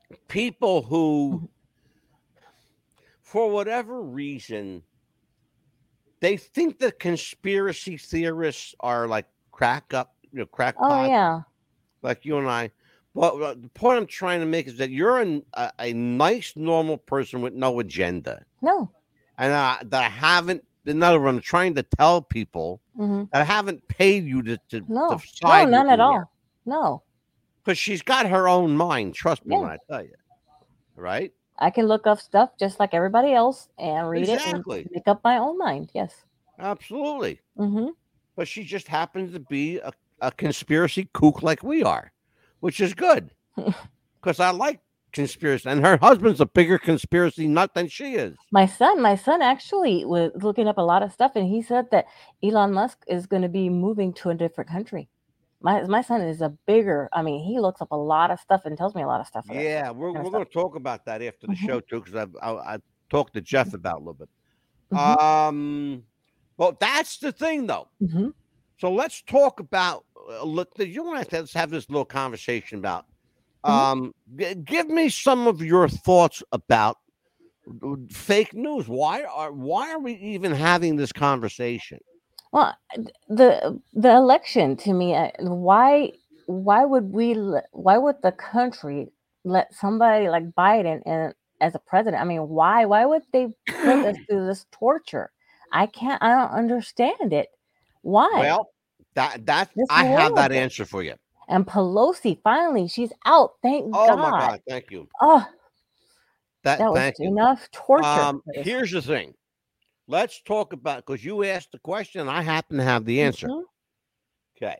people who,
Mhm.
for whatever reason, they think that conspiracy theorists are like crack up, you know,
Oh
crackpot,
yeah.
like you and I. But uh, the point I'm trying to make is that you're an, a, a nice, normal person with no agenda,
No.
and uh, that I haven't. In other words, I'm trying to tell people
hmm
that I haven't paid you to to, to
No. No,
side with
none at
me here,
all. No.
because she's got her own mind. Trust me
Yeah.
when I tell you, right?
I can look up stuff just like everybody else and read it and
Exactly,
make up my own mind. Yes.
absolutely.
Mm-hmm.
But she just happens to be a, a conspiracy kook like we are, which is good because I like conspiracy. And her husband's a bigger conspiracy nut than she is.
My son, my son actually was looking up a lot of stuff, and he said that Elon Musk is going to be moving to a different country. My my son is a bigger. I mean, he looks up a lot of stuff and tells me a lot of stuff for that
Yeah, we're
kind of
we're
stuff.
going to talk about that after the
Mm-hmm.
show too, because I, I I talked to Jeff about it a little bit.
Mm-hmm.
Um, well, that's the thing though.
Mm-hmm.
So let's talk about. Uh, look, you want to let's have this little conversation about.
Mhm.
Um, g- give me some of your thoughts about uh, fake news. Why are why are we even having this conversation?
Well, the the election to me, I- why why would we let, why would the country let somebody like Biden and as a president? I mean, why why would they put us through this torture? I can't. I don't understand it. Why?
Well, that that
It's
I have that
horrible.
answer for you.
And Pelosi finally, she's out. Thank
Oh my
God.
God, thank you.
Oh,
That
that was
thank you.
enough torture.
Um,
for this.
here's the thing. Let's talk about because you asked the question, and I happen to have the answer.
Mhm.
Okay.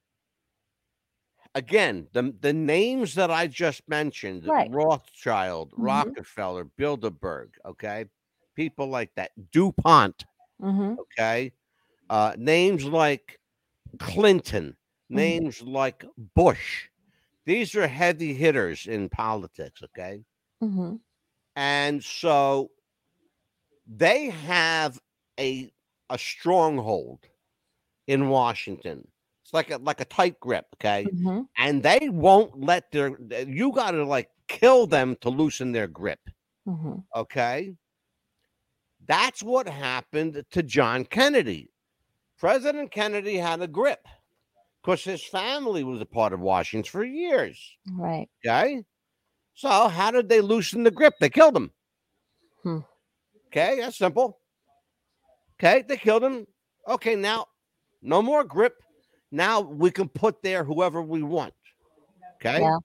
Again, the the names that I just mentioned,
Right.
Rothschild,
Mhm.
Rockefeller, Bilderberg, okay, people like that, DuPont,
Mhm.
okay, uh, names like Clinton,
Mhm.
names like Bush. These are heavy hitters in politics, okay?
Mhm.
And so they have a a stronghold in Washington. It's like a like a tight grip, okay?
Mhm.
And they won't let their you got to like kill them to loosen their grip,
Mhm.
okay? That's what happened to John Kennedy. President Kennedy had a grip because his family was a part of Washington for years,
Right.
okay? So how did they loosen the grip? They killed him.
Hmm.
Okay, that's simple. Okay, they killed him. Okay, now no more grip. Now we can put there whoever we want. Okay.
Yeah.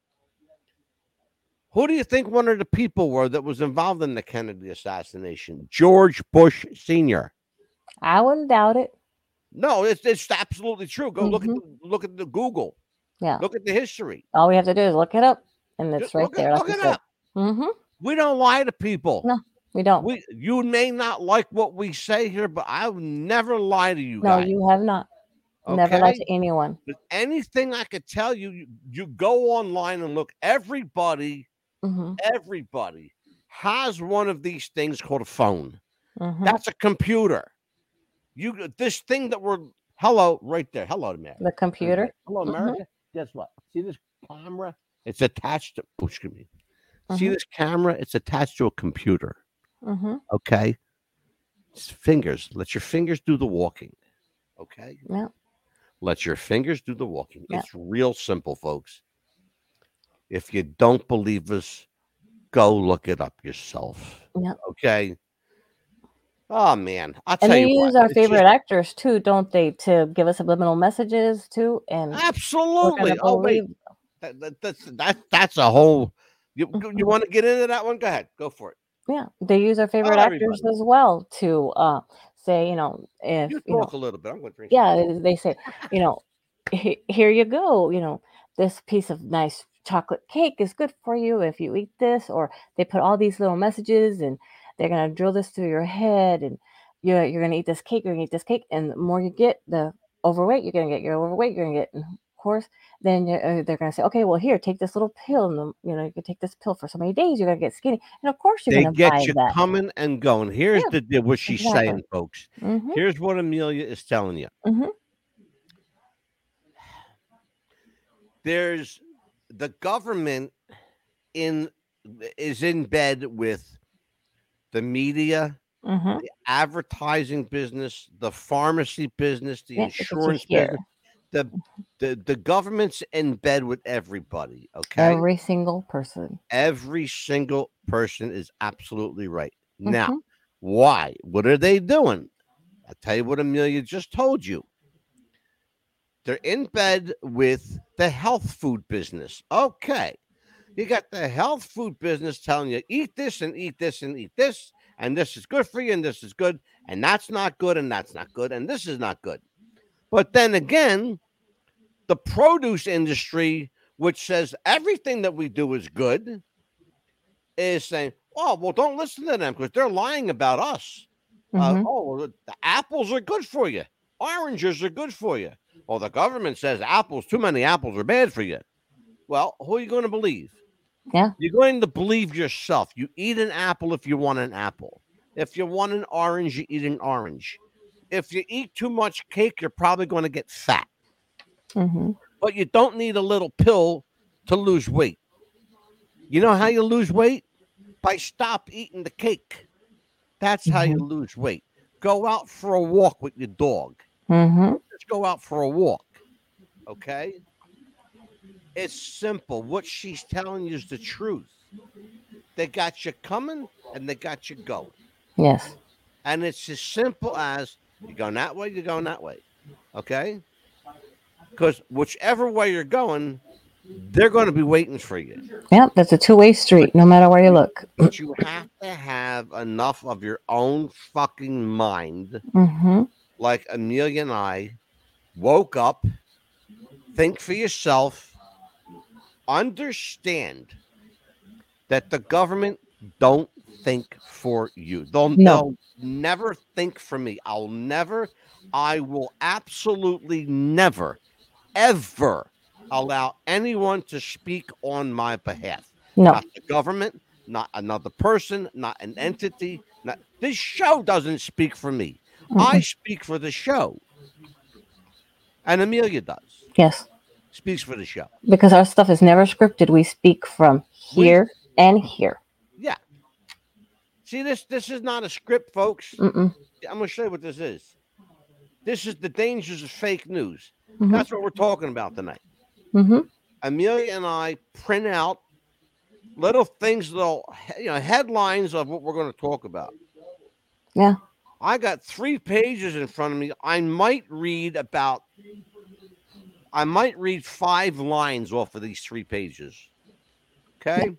Who do you think one of the people were that was involved in the Kennedy assassination? George Bush Senior
I wouldn't doubt it.
No, it's it's absolutely true. Go look at
Mhm.
the look at the Google.
Yeah.
Look at the history.
All we have to do is look it up, and it's
Just
right
look it
there, like
look
you
it
said.
up.
Mhm.
We don't lie to people.
No, we don't.
We you may not like what we say here, but I would never lie to you
No,
guys.
you have not. Never lied
Okay.
to anyone.
But anything I could tell you, you, you go online and look. Everybody,
Mhm.
everybody has one of these things called a phone.
Mhm.
That's a computer. You this thing that we're hello right there. Hello, America.
The computer.
Hello,
Mhm.
America. Guess what? See this camera? It's attached to. Oh, excuse me. See
Mhm.
this camera? It's attached to a computer.
Mhm.
Okay. It's fingers. Let your fingers do the walking. Okay.
Yeah.
Let your fingers do the walking.
Yeah.
It's real simple, folks. If you don't believe us, go look it up yourself.
Yeah.
Okay. Oh man, I'll
And
tell
they
you what.
use our
It's
favorite
just
actors too, don't they, to give us subliminal messages too, and we're
absolutely.
gonna
Oh wait,
believe.
that, that, that's that that's a whole. You you
Mhm.
want to get into that one? Go ahead. Go for it.
Yeah, they use our favorite
Tell
actors
everybody.
as well to uh, say, you know, if
You
you know,
talk a little bit. I'm going to drink some
yeah,
water.
they say, you know, "He- here you go, you know, this piece of nice chocolate cake is good for you if you eat this, or they put all these little messages and they're gonna drill this through your head, and you're you're gonna eat this cake, you're gonna eat this cake, and the more you get, the overweight you're gonna get, you're overweight you're gonna get, and of course, then you're, uh, they're gonna say, okay, well here, take this little pill, and the, you know, you can take this pill for so many days, you're gonna get skinny, and of course you're
They
gonna
get
buy
you
that.
coming and going. Here's
Yeah,
the deal. What she's
exactly.
saying, folks.
Mm-hmm.
Here's what Amelia is telling you.
Mm-hmm.
There's the government in is in bed with the media,
Mm-hmm.
the advertising business, the pharmacy business, the
Yeah, because you
insurance
hear
business. The, the the government's in bed with everybody. Okay,
every single person.
every single person is absolutely right. Now,
Mm-hmm.
why? What are they doing? I'll tell you what Amelia just told you. They're in bed with the health food business. Okay. You got the health food business telling you eat this and eat this and eat this, and this is good for you, and this is good, and that's not good, and that's not good, and this is not good. But then again, the produce industry, which says everything that we do is good, is saying, oh, well, don't listen to them because they're lying about us. Uh,
Mm-hmm.
oh, well, the apples are good for you. Oranges are good for you. Well, the government says apples, too many apples are bad for you. Well, who are you going to believe?
Yeah.
You're going to believe yourself. You eat an apple if you want an apple. If you want an orange, you eat an orange. If you eat too much cake, you're probably going to get fat.
Mm-hmm.
But you don't need a little pill to lose weight. You know how you lose weight? By stop eating the cake. That's how you lose weight. Go out for a walk with your dog.
Mm-hmm.
Let's go out for a walk. Okay? It's simple. What she's telling you is the truth. They got you coming and they got you going.
Yes.
And it's as simple as you're going that way, you're going that way. Okay? Because whichever way you're going, they're going to be waiting for you.
Yep, that's a two-way street, no matter where you look.
But you have to have enough of your own fucking mind,
Mm-hmm.
like Amelia and I woke up, think for yourself, understand that the government don't think for you. They'll,
No.
they'll never think for me. I'll never, I will absolutely never, ever allow anyone to speak on my behalf.
No.
Not the government, not another person, not an entity. Not, this show doesn't speak for me.
Mm-mm.
I speak for the show. And Amelia does.
Yes.
Speaks for the show.
Because our stuff is never scripted. We speak from here we, and here.
Yeah. See, this this is not a script, folks.
Mm-mm.
I'm going to show you what this is. This is the dangers of fake news.
Mm-hmm.
That's what we're talking about tonight.
Mm-hmm.
Amelia and I print out little things, little you know, headlines of what we're going to talk about.
Yeah.
I got three pages in front of me. I might read about, I might read five lines off of these three pages. Okay?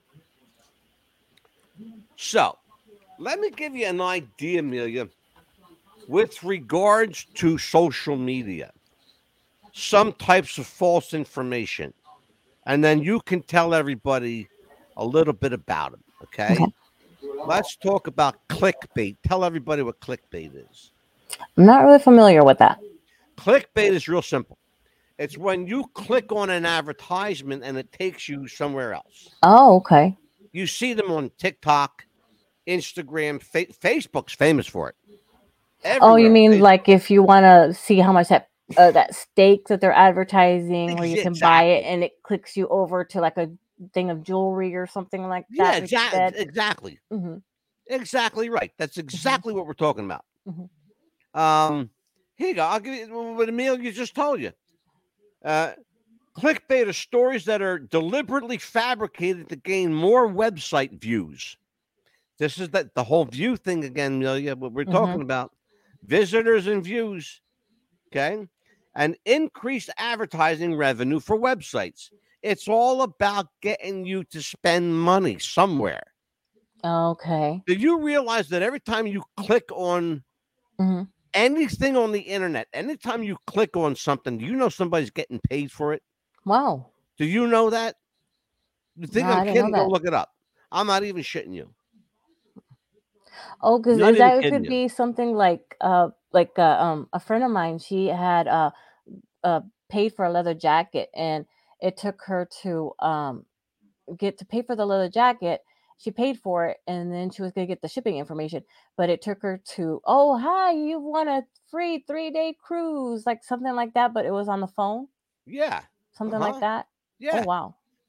So, let me give you an idea, Amelia, with regards to social media, some types of false information, and then you can tell everybody a little bit about them, okay? okay. Let's talk about clickbait. Tell everybody what clickbait is.
I'm not really familiar with that.
Clickbait is real simple. It's when you click on an advertisement and it takes you somewhere else.
Oh, okay.
You see them on TikTok, Instagram, fa- Facebook's famous for it.
Everywhere. Oh, you mean Facebook. Like if you want to see how much that uh, that steak that they're advertising, where you can
exactly.
buy it and it clicks you over to like a thing of jewelry or something like that.
Yeah, exa- exactly.
Mm-hmm.
Exactly right. That's exactly mm-hmm. what we're talking about.
Mm-hmm.
Um, here you go. I'll give you what Amelia just told you. Uh, clickbait are stories that are deliberately fabricated to gain more website views. This is that the whole view thing again, Amelia. What we're mm-hmm. talking about, visitors and views. Okay, and increased advertising revenue for websites. It's all about getting you to spend money somewhere.
Okay.
Do you realize that every time you click on
mm-hmm.
anything on the internet, anytime you click on something, do you know somebody's getting paid for it?
Wow.
Do you know that? You think
no,
I'm kidding? Go look it up. I'm not even shitting you.
Oh, because that could you. be something like uh like uh, um a friend of mine. She had uh uh paid for a leather jacket, and it took her to um get to pay for the leather jacket. She paid for it, and then she was gonna get the shipping information, but it took her to oh hi, you won a free three day cruise, like something like that. But it was on the phone.
Yeah,
something
uh-huh.
like that.
Yeah.
Oh wow.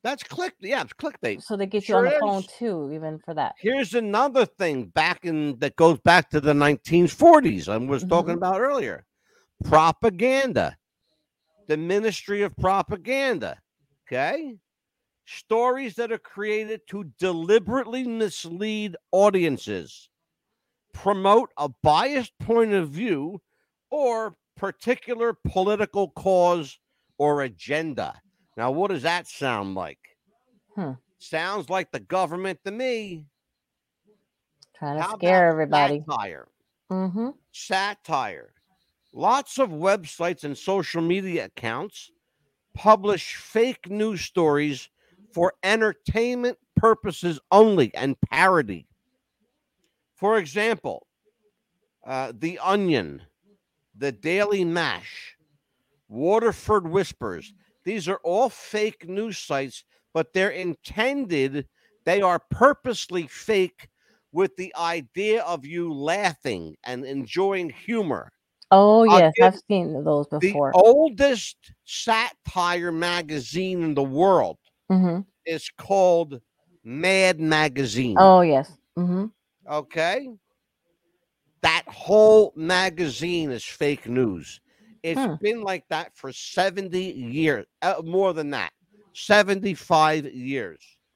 That's click. Yeah, it's clickbait.
So they get
Sure
you on the
is.
phone too, even for that.
Here's another thing back in that goes back to the nineteen forties. I was
Mm-hmm.
talking about earlier. Propaganda. The Ministry of Propaganda. Okay. Stories that are created to deliberately mislead audiences, promote a biased point of view, or particular political cause or agenda. Now, what does that sound like?
Hmm.
Sounds like the government to me.
Trying to
How
scare
about
everybody.
satire?
Mm-hmm.
Satire. Lots of websites and social media accounts publish fake news stories for entertainment purposes only and parody. For example, uh, The Onion, The Daily Mash, Waterford Whispers. These are all fake news sites, but they're intended, they are purposely fake with the idea of you laughing and enjoying humor.
Oh,
I'll
yes.
give
I've seen those
the
before.
oldest satire magazine in the world
Mm-hmm.
is called Mad Magazine.
Oh, yes. Mm-hmm.
Okay? That whole magazine is fake news. It's
Hmm.
been like that for seventy years, uh, more than that, seventy-five years.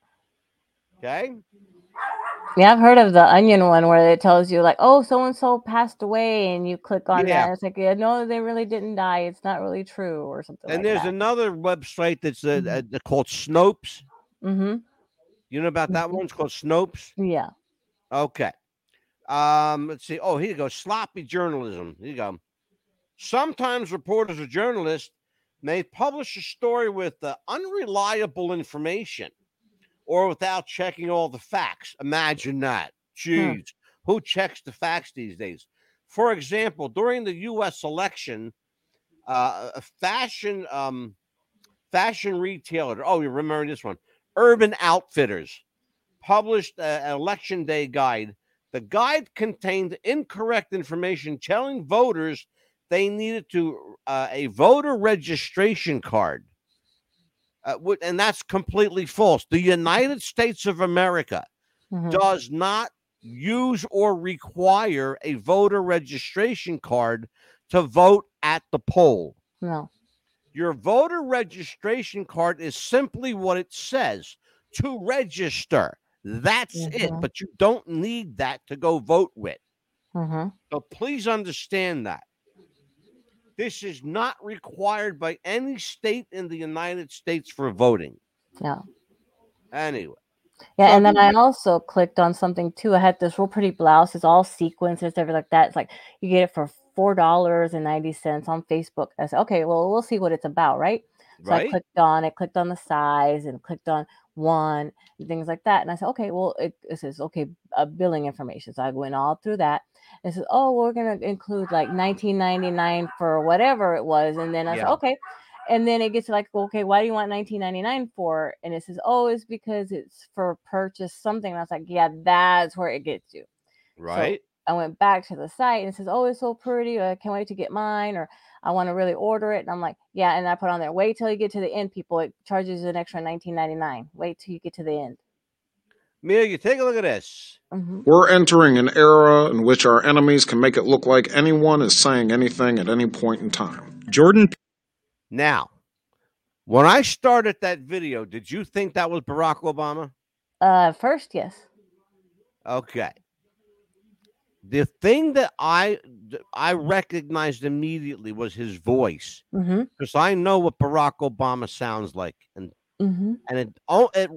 Okay?
Yeah, I've heard of the Onion one where it tells you like, oh, so and so passed away, and you click on
Yeah.
that. And it's like, yeah, no, they really didn't die. It's not really true, or something
And
like
there's
that.
another website that's uh,
Mhm.
uh, called Snopes.
Mm-hmm.
You know about that
Mhm.
one? It's called Snopes.
Yeah.
Okay. Um, let's see. Oh, here you go. Sloppy journalism. Here you go. Sometimes reporters or journalists may publish a story with uh, unreliable information or without checking all the facts. Imagine that. Jeez. Who checks the facts these days? For example, during the U S election, uh, a fashion um, fashion retailer, oh, you remember this one, Urban Outfitters, published uh, an election day guide. The guide contained incorrect information telling voters they needed to uh, a voter registration card. Uh, and that's completely false. The United States of America
Mhm.
does not use or require a voter registration card to vote at the poll.
No.
Your voter registration card is simply what it says, to register. That's it.
Mhm.
But you don't need that to go vote with.
Mm-hmm.
So please understand that. This is not required by any state in the United States for voting.
Yeah.
Anyway.
Yeah,
So
and then
you-
I also clicked on something too. I had this real pretty blouse. It's all sequins and stuff like that. It's like you get it for four dollars and ninety cents on Facebook. I said, okay, well, we'll see what it's about, right? So I
Right?
clicked on it, clicked on the size, and clicked on one and things like that. And I said, okay, well, it, it says okay, uh, billing information. So I went all through that. It says, oh, we're gonna include like nineteen ninety-nine for whatever it was, and then I said,
Yeah.
okay. And then it gets like, okay, why do you want nineteen ninety-nine for? And it says, oh, it's because it's for purchase something. And I was like, yeah, that's where it gets you.
Right?
So I went back to the site and it says, oh, it's so pretty. I can't wait to get mine, or I want to really order it. And I'm like, yeah. And I put on there, wait till you get to the end, people. It charges you an extra nineteen ninety-nine. Wait till you get to the end.
Amelia, take a look at this.
Mm-hmm.
We're entering an era in which our enemies can make it look like anyone is saying anything at any point in time.
Jordan.
Now, when I started that video, did you think that was Barack Obama?
Uh, first, yes.
Okay. The thing that I I recognized immediately was his voice,
Mm-hmm.
because I know what Barack Obama sounds like, and
Mm-hmm.
and it oh it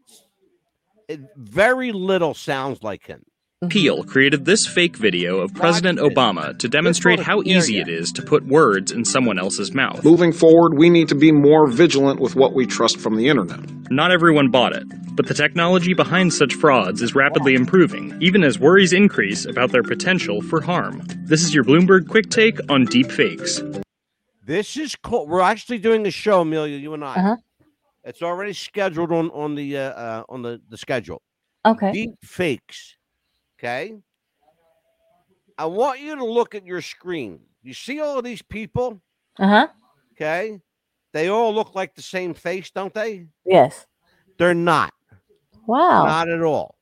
it very little sounds like him.
Peel created this fake video of President
Watch this.
Obama to demonstrate
This
how
one is
easy
here
it
yet.
is to put words in someone else's mouth.
Moving forward, we need to be more vigilant with what we trust from the internet.
Not everyone bought it, but the technology behind such frauds is rapidly improving, even as worries increase about their potential for harm. This is your Bloomberg Quick Take on deepfakes.
This is cool. We're actually doing a show, Amelia, you and I.
Uh-huh.
It's already scheduled on on the uh, uh on the the schedule.
Okay.
Deep fakes. Okay. I want you to look at your screen. You see all of these people?
Uh-huh.
Okay. They all look like the same face, don't they?
Yes.
They're not.
Wow.
Not at all.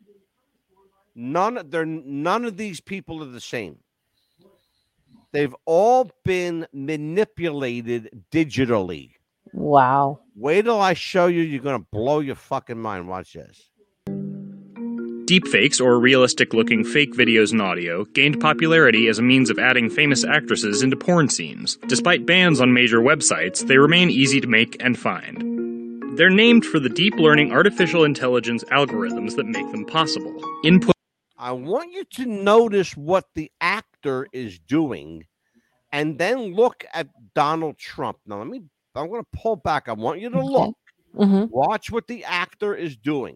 None. They're none of these people are the same. They've all been manipulated digitally.
Wow.
Wait till I show you. You're gonna blow your fucking mind. Watch this.
Deepfakes, or realistic-looking fake videos and audio, gained popularity as a means of adding famous actresses into porn scenes. Despite bans on major websites, they remain easy to make and find. They're named for the deep learning artificial intelligence algorithms that make them possible. Input.
I want you to notice what the actor is doing, and then look at Donald Trump. Now, let me. I'm going to pull back. I want you to look.
Mm-hmm.
Watch what the actor is doing.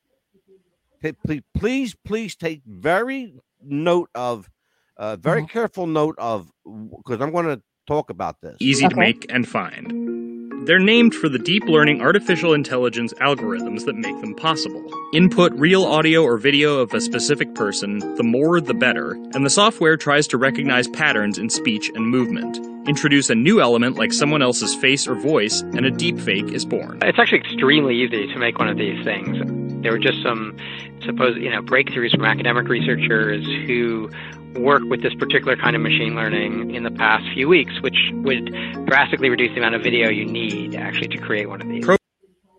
Please, please, please take very note of, uh, very
Mhm.
careful note of, because I'm going to talk about this.
Easy to
Okay.
make and find. They're named for the deep learning artificial intelligence algorithms that make them possible. Input real audio or video of a specific person, the more the better, and the software tries to recognize patterns in speech and movement. Introduce a new element like someone else's face or voice, and a deepfake is born.
It's actually extremely easy to make one of these things. There were just some supposed, you know, breakthroughs from academic researchers who work with this particular kind of machine learning in the past few weeks, which would drastically reduce the amount of video you need actually to create one of these.
Pro-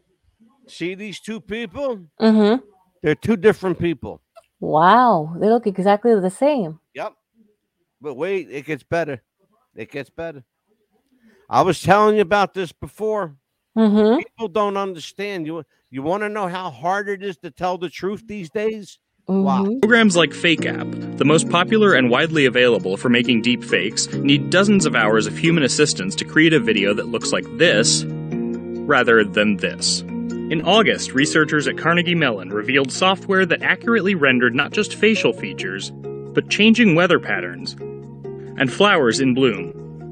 See these two people?
Mm-hmm.
They're two different people.
Wow. They look exactly the same.
Yep. But wait, it gets better. It gets better. I was telling you about this before.
Mm-hmm.
People don't understand. You you want to know how hard it is to tell the truth these days?
Mm-hmm.
Wow.
Programs like FakeApp, the most popular and widely available for making deep fakes, need dozens of hours of human assistance to create a video that looks like this, rather than this. In August, researchers at Carnegie Mellon revealed software that accurately rendered not just facial features, but changing weather patterns and flowers in bloom.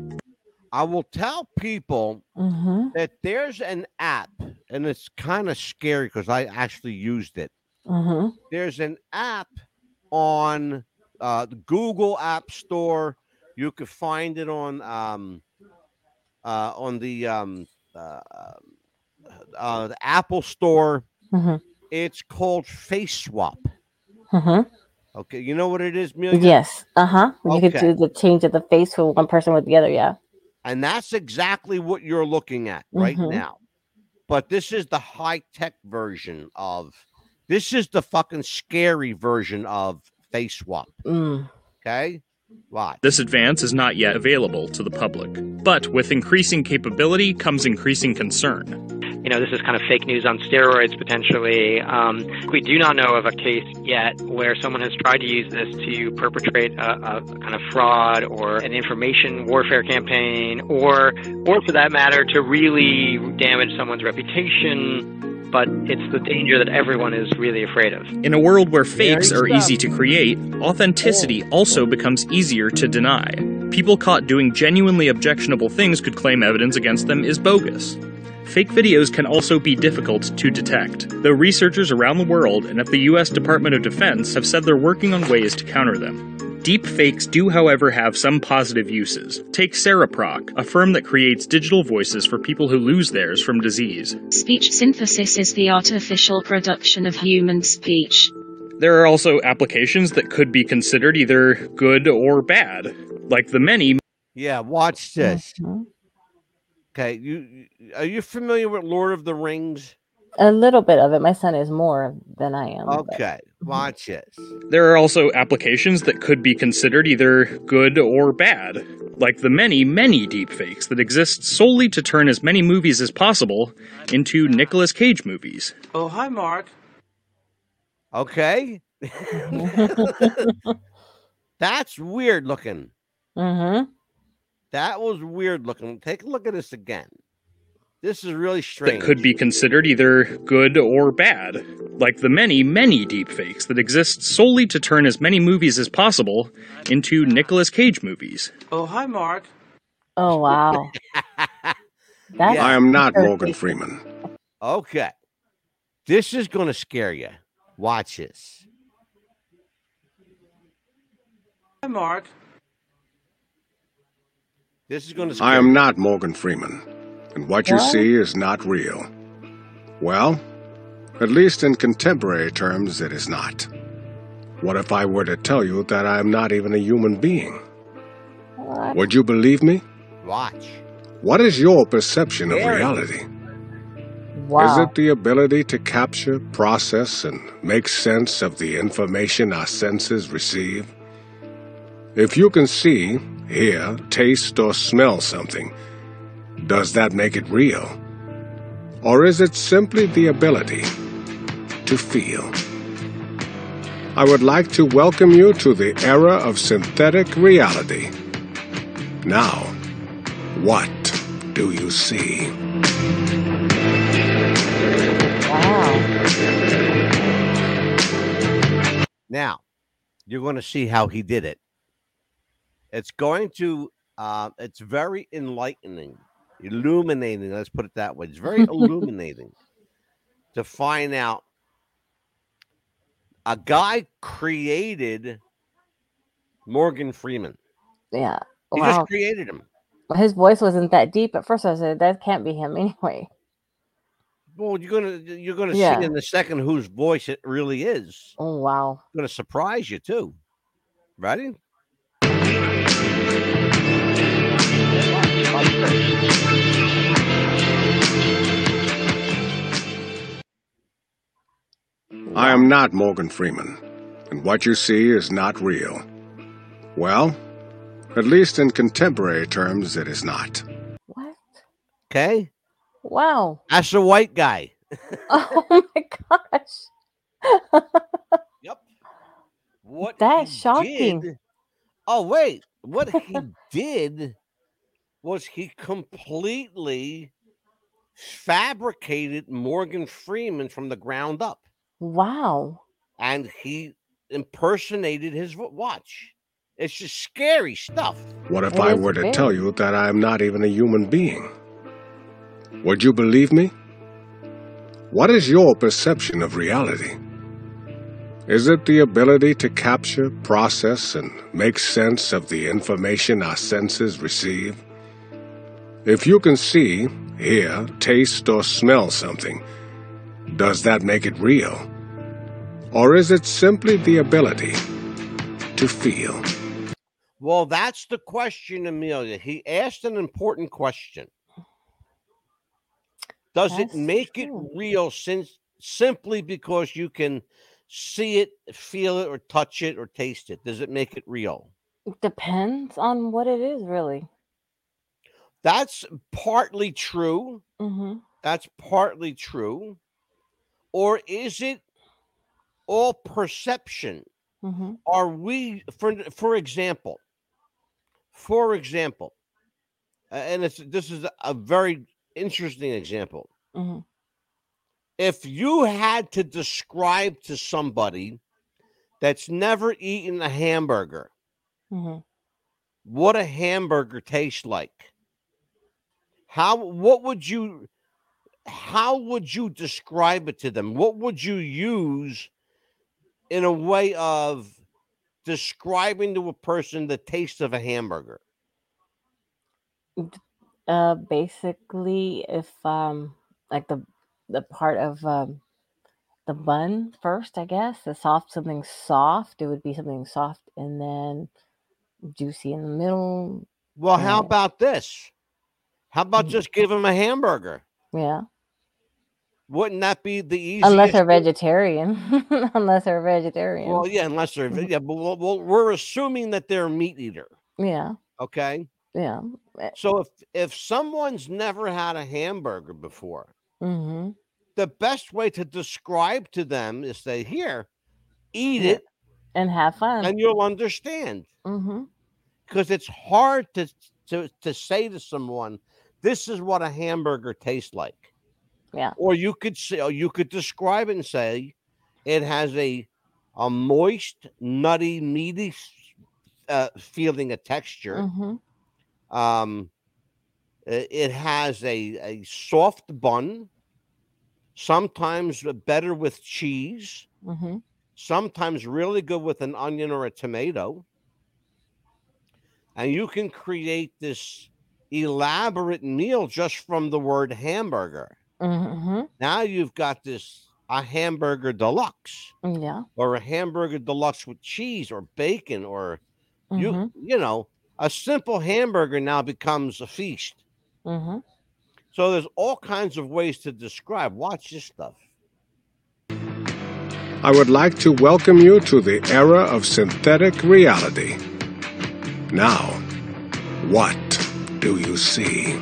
I will tell people
Mm-hmm.
that there's an app, and it's kind of scary because I actually used it.
Mm-hmm.
There's an app on uh, the Google App Store. You could find it on um, uh, on the um, uh, uh, the Apple Store.
Mm-hmm.
It's called Face Swap.
Mm-hmm.
Okay, you know what it is, Amelia?
Yes. Uh-huh. You could
Okay.
do the change of the face for one person with the other, yeah.
And that's exactly what you're looking at right
Mhm.
now. But this is the high-tech version of, this is the fucking scary version of Face Swap.
Mm.
Okay? Why?
This advance is not yet available to the public. But with increasing capability comes increasing concern.
You know, this is kind of fake news on steroids, potentially. Um, we do not know of a case yet where someone has tried to use this to perpetrate a, a kind of fraud or an information warfare campaign, or, or for that matter, to really damage someone's reputation. But it's the danger that everyone is really afraid of.
In a world where fakes
Very
are
stuff.
easy to create, authenticity also becomes easier to deny. People caught doing genuinely objectionable things could claim evidence against them is bogus. Fake videos can also be difficult to detect, though researchers around the world and at the U S Department of Defense have said they're working on ways to counter them. Deep fakes do, however, have some positive uses. Take Cereproc, a firm that creates digital voices for people who lose theirs from disease.
Speech synthesis is the artificial production of human speech.
There are also applications that could be considered either good or bad, like the many
Yeah, watch this.
Mhm.
Okay, you are you familiar with Lord of the Rings?
A little bit of it. My son is more than I am. but-
Okay, watch this.
There are also applications that could be considered either good or bad, like the many, many deepfakes that exist solely to turn as many movies as possible into Nicolas Cage movies.
Oh, hi, Mark.
Okay? That's weird looking.
Mhm.
That was weird looking. Take a look at this again. This is really strange.
That could be considered either good or bad, like the many, many deepfakes that exist solely to turn as many movies as possible into Nicolas Cage movies.
Oh, hi, Mark.
Oh, wow. That's
Yeah.
I am not
perfect.
Morgan Freeman.
Okay. This is going to scare you. Watch this.
Hi, Mark.
This is going to scare
I am
you.
not Morgan Freeman. And what you
What?
see is not real. Well,
At least in contemporary terms, it is not. What if I were to tell you that I am not even a human being?
What?
Would you believe me?
Watch.
What is your perception of
Scary.
reality?
Wow.
Is it the ability to capture, process, and make sense of the information our senses receive? If you can see, hear, taste, or smell something, does that make it real? Or is it simply the ability to feel? I would like to welcome you to the era of synthetic reality. Now, what do you see?
Wow.
Now, you're going to see how he did it. It's going to, uh, it's very enlightening, illuminating. Let's put it that way. It's very illuminating to find out a guy created Morgan Freeman.
Yeah.
He
Wow.
just created him.
His voice wasn't that deep at first. I said that can't be him anyway.
Well, you're gonna you're gonna
Yeah.
see in a second whose voice it really is.
Oh wow.
It's gonna surprise you too. Ready?
I am not Morgan Freeman, and what you see is not real. Well, at least in contemporary terms, it is not.
What?
Okay,
Wow.
that's a white guy.
Oh my gosh.
Yep. What
That's
he
shocking.
did- oh wait, what he did was he completely fabricated Morgan Freeman from the ground up,
Wow.
and he impersonated his vo- watch. It's just scary stuff.
What if
It
I
is
were to
very-
tell you that I am not even a human being? Would you believe me? What is your perception of reality? Is it the ability to capture, process, and make sense of the information our senses receive? If you can see, hear, taste, or smell something, does that make it real? Or is it simply the ability to feel?
Well, that's the question, Amelia. He asked an important question. Does
That's
it make
true.
it real since simply because you can see it, feel it, or touch it, or taste it? Does it make it real?
Depends on what it is, really.
That's partly true.
Mm-hmm.
That's partly true. Or is it all perception?
Mm-hmm.
Are we, for for example, for example, uh, and it's this is a very interesting example.
Mm-hmm.
If you had to describe to somebody that's never eaten a hamburger
Mm-hmm.
what a hamburger tastes like, how what would you how would you describe it to them? What would you use in a way of describing to a person the taste of a hamburger?
Uh, basically, if um, like the the part of um, the bun first, I guess the soft something soft, it would be something soft, and then juicy in the middle.
Well, how
and-
about this? How about
Mhm.
just give them a hamburger?
Yeah,
Wouldn't that be the easiest?
unless they're
way-
vegetarian. Unless they're vegetarian.
Well, yeah, unless they're
Mhm.
yeah, but well, well, we're assuming that they're a meat eater.
Yeah,
Okay,
yeah.
so if if someone's never had a hamburger before,
Mm-hmm.
the best way to describe to them is say, "Here, eat
Yeah.
it,
And have fun.
and you'll understand."
Mm-hmm.
Because it's hard to to to say to someone, "This is what a hamburger tastes like."
Yeah.
Or you could say, or you could describe it and say, it has a a moist, nutty, meaty uh, feeling, a texture.
Mm-hmm.
Um, i- it has a a soft bun. Sometimes better with cheese.
Mm-hmm.
Sometimes really good with an onion or a tomato. And you can create this elaborate meal just from the word hamburger.
Mm-hmm.
Now you've got this a hamburger deluxe.
Yeah.
Or a hamburger deluxe with cheese or bacon, or you
Mm-hmm.
you know, a simple hamburger now becomes a feast.
Mm-hmm.
So there's all kinds of ways to describe. Watch this stuff.
I would like to welcome you to the era of synthetic reality. Now, what do you see?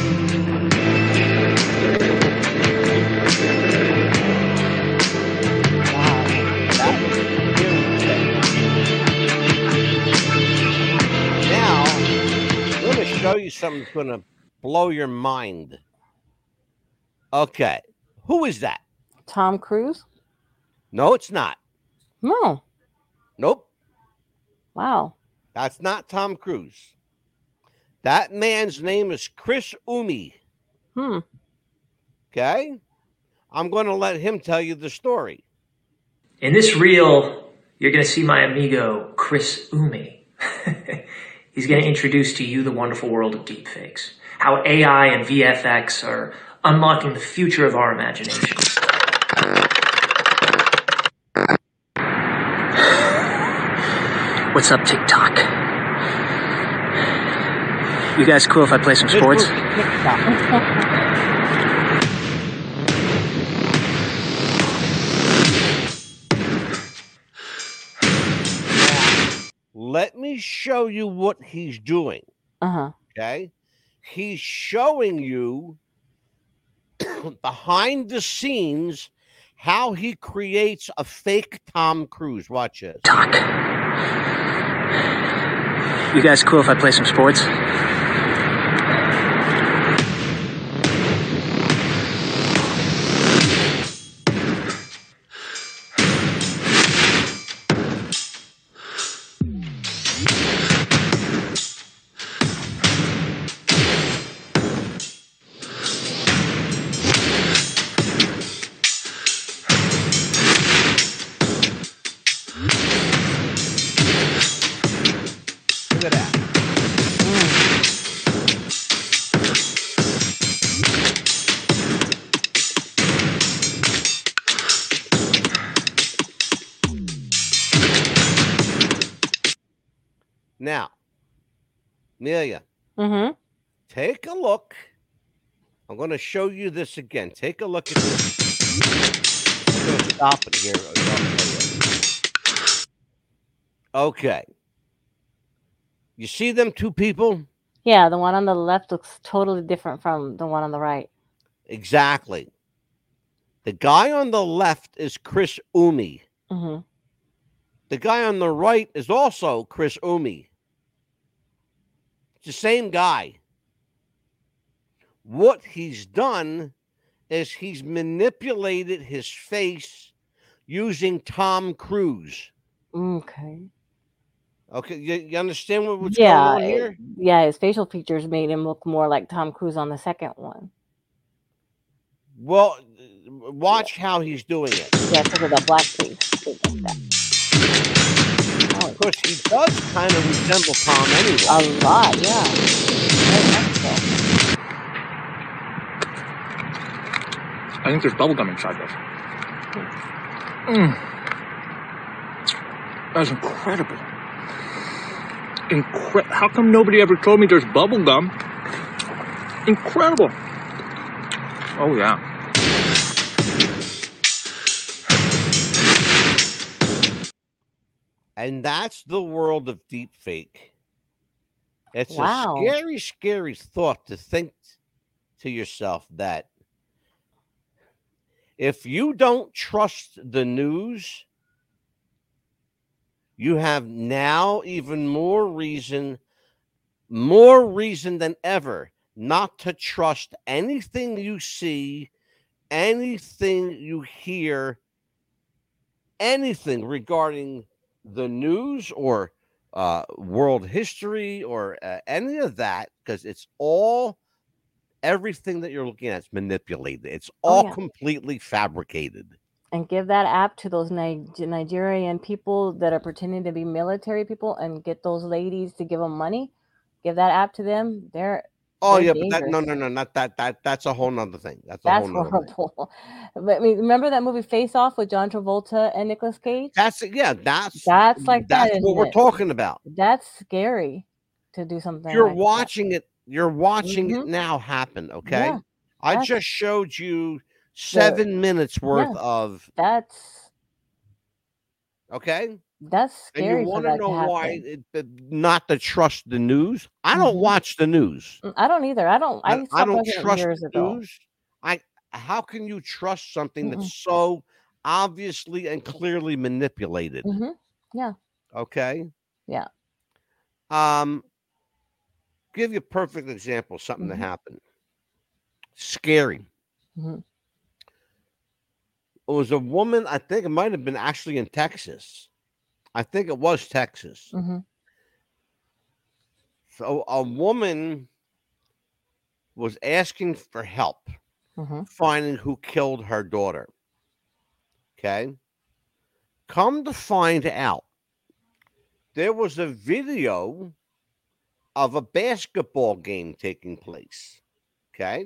Now, I'm going to show you something that's going to blow your mind. Okay. Who is that?
Tom Cruise?
No, it's not.
No.
Nope.
Wow.
That's not Tom Cruise. That man's name is Chris Umi.
Hmm.
Okay? I'm going to let him tell you the story.
In this reel, you're going to see my amigo, Chris Umi. He's going to introduce to you the wonderful world of deepfakes, how A I and V F X are unlocking the future of our imaginations. What's up, TikTok? You guys cool if I play some sports?
Let me show you what he's doing.
Uh-huh.
Okay? He's showing you behind the scenes how he creates a fake Tom Cruise. Watch this.
Talk. You guys cool if I play some sports?
Look at that. Now, Amelia,
Mm-hmm.
take a look. I'm going to show you this again. Take a look at this. I'm going to stop it here. Okay. You see them two people?
Yeah, the one on the left looks totally different from the one on the right.
Exactly. The guy on the left is Chris Umi.
Mm-hmm.
The guy on the right is also Chris Umi. It's the same guy. What he's done is he's manipulated his face using Tom Cruise.
Okay.
Okay, you, you understand what, what's
Yeah,
going on
it-
here?
yeah, his facial features made him look more like Tom Cruise on the second one.
Well, watch how he's doing it.
Yeah, because of the black face. things like that.
Of course, he does kind of resemble Tom anyway.
A lot, yeah. Very much so.
I think there's bubblegum inside this. Mm. That's incredible. Incre- How come nobody ever told me there's bubblegum? Incredible. Oh, yeah.
And that's the world of deep fake. It's
Wow.
a scary, scary thought to think to yourself that if you don't trust the news, you have now even more reason, more reason than ever, not to trust anything you see, anything you hear, anything regarding the news or uh, world history or uh, any of that, because it's all, everything that you're looking at is manipulated. It's
Oh,
all
yeah.
completely fabricated.
And give that app to those Ni- Nigerian people that are pretending to be military people and get those ladies to give them money. Give that app to them. They're
Oh
They're
yeah, but that no
dangerous.
no no not that that that's a whole nother thing. That's a
That's
whole nother thing.
horrible. But I mean, remember that movie Face Off with John Travolta and Nicolas Cage?
That's yeah, that's
That's like that,
that's what
isn't
we're
it?
talking about.
That's scary to do something
You're
like that.
watching it. You're watching it
Mhm.
now happen. Okay,
Yeah,
I
that's
just showed you
the
seven minutes worth
yeah.
of.
That's
Okay,
that's
and you
scary for
want to
that
know
to
why
happen.
it, it- not to trust the news? I don't
Mhm.
watch the news.
Mm, I don't either. I don't.
I,
I
I
stopped
don't
watching it
trust
years
the
ago.
news. I how can you trust something that's
Mm-mm.
so obviously and clearly manipulated?
Mhm. Yeah.
Okay.
Yeah.
Um, give you a perfect example, of something that
Mhm.
happened. Scary.
Mhm.
It was a woman, I think it might have been actually in Texas. I think it was Texas.
Mhm.
So a woman was asking for help
Mhm.
finding who killed her daughter. Okay. Come to find out, there was a video of a basketball game taking place. Okay.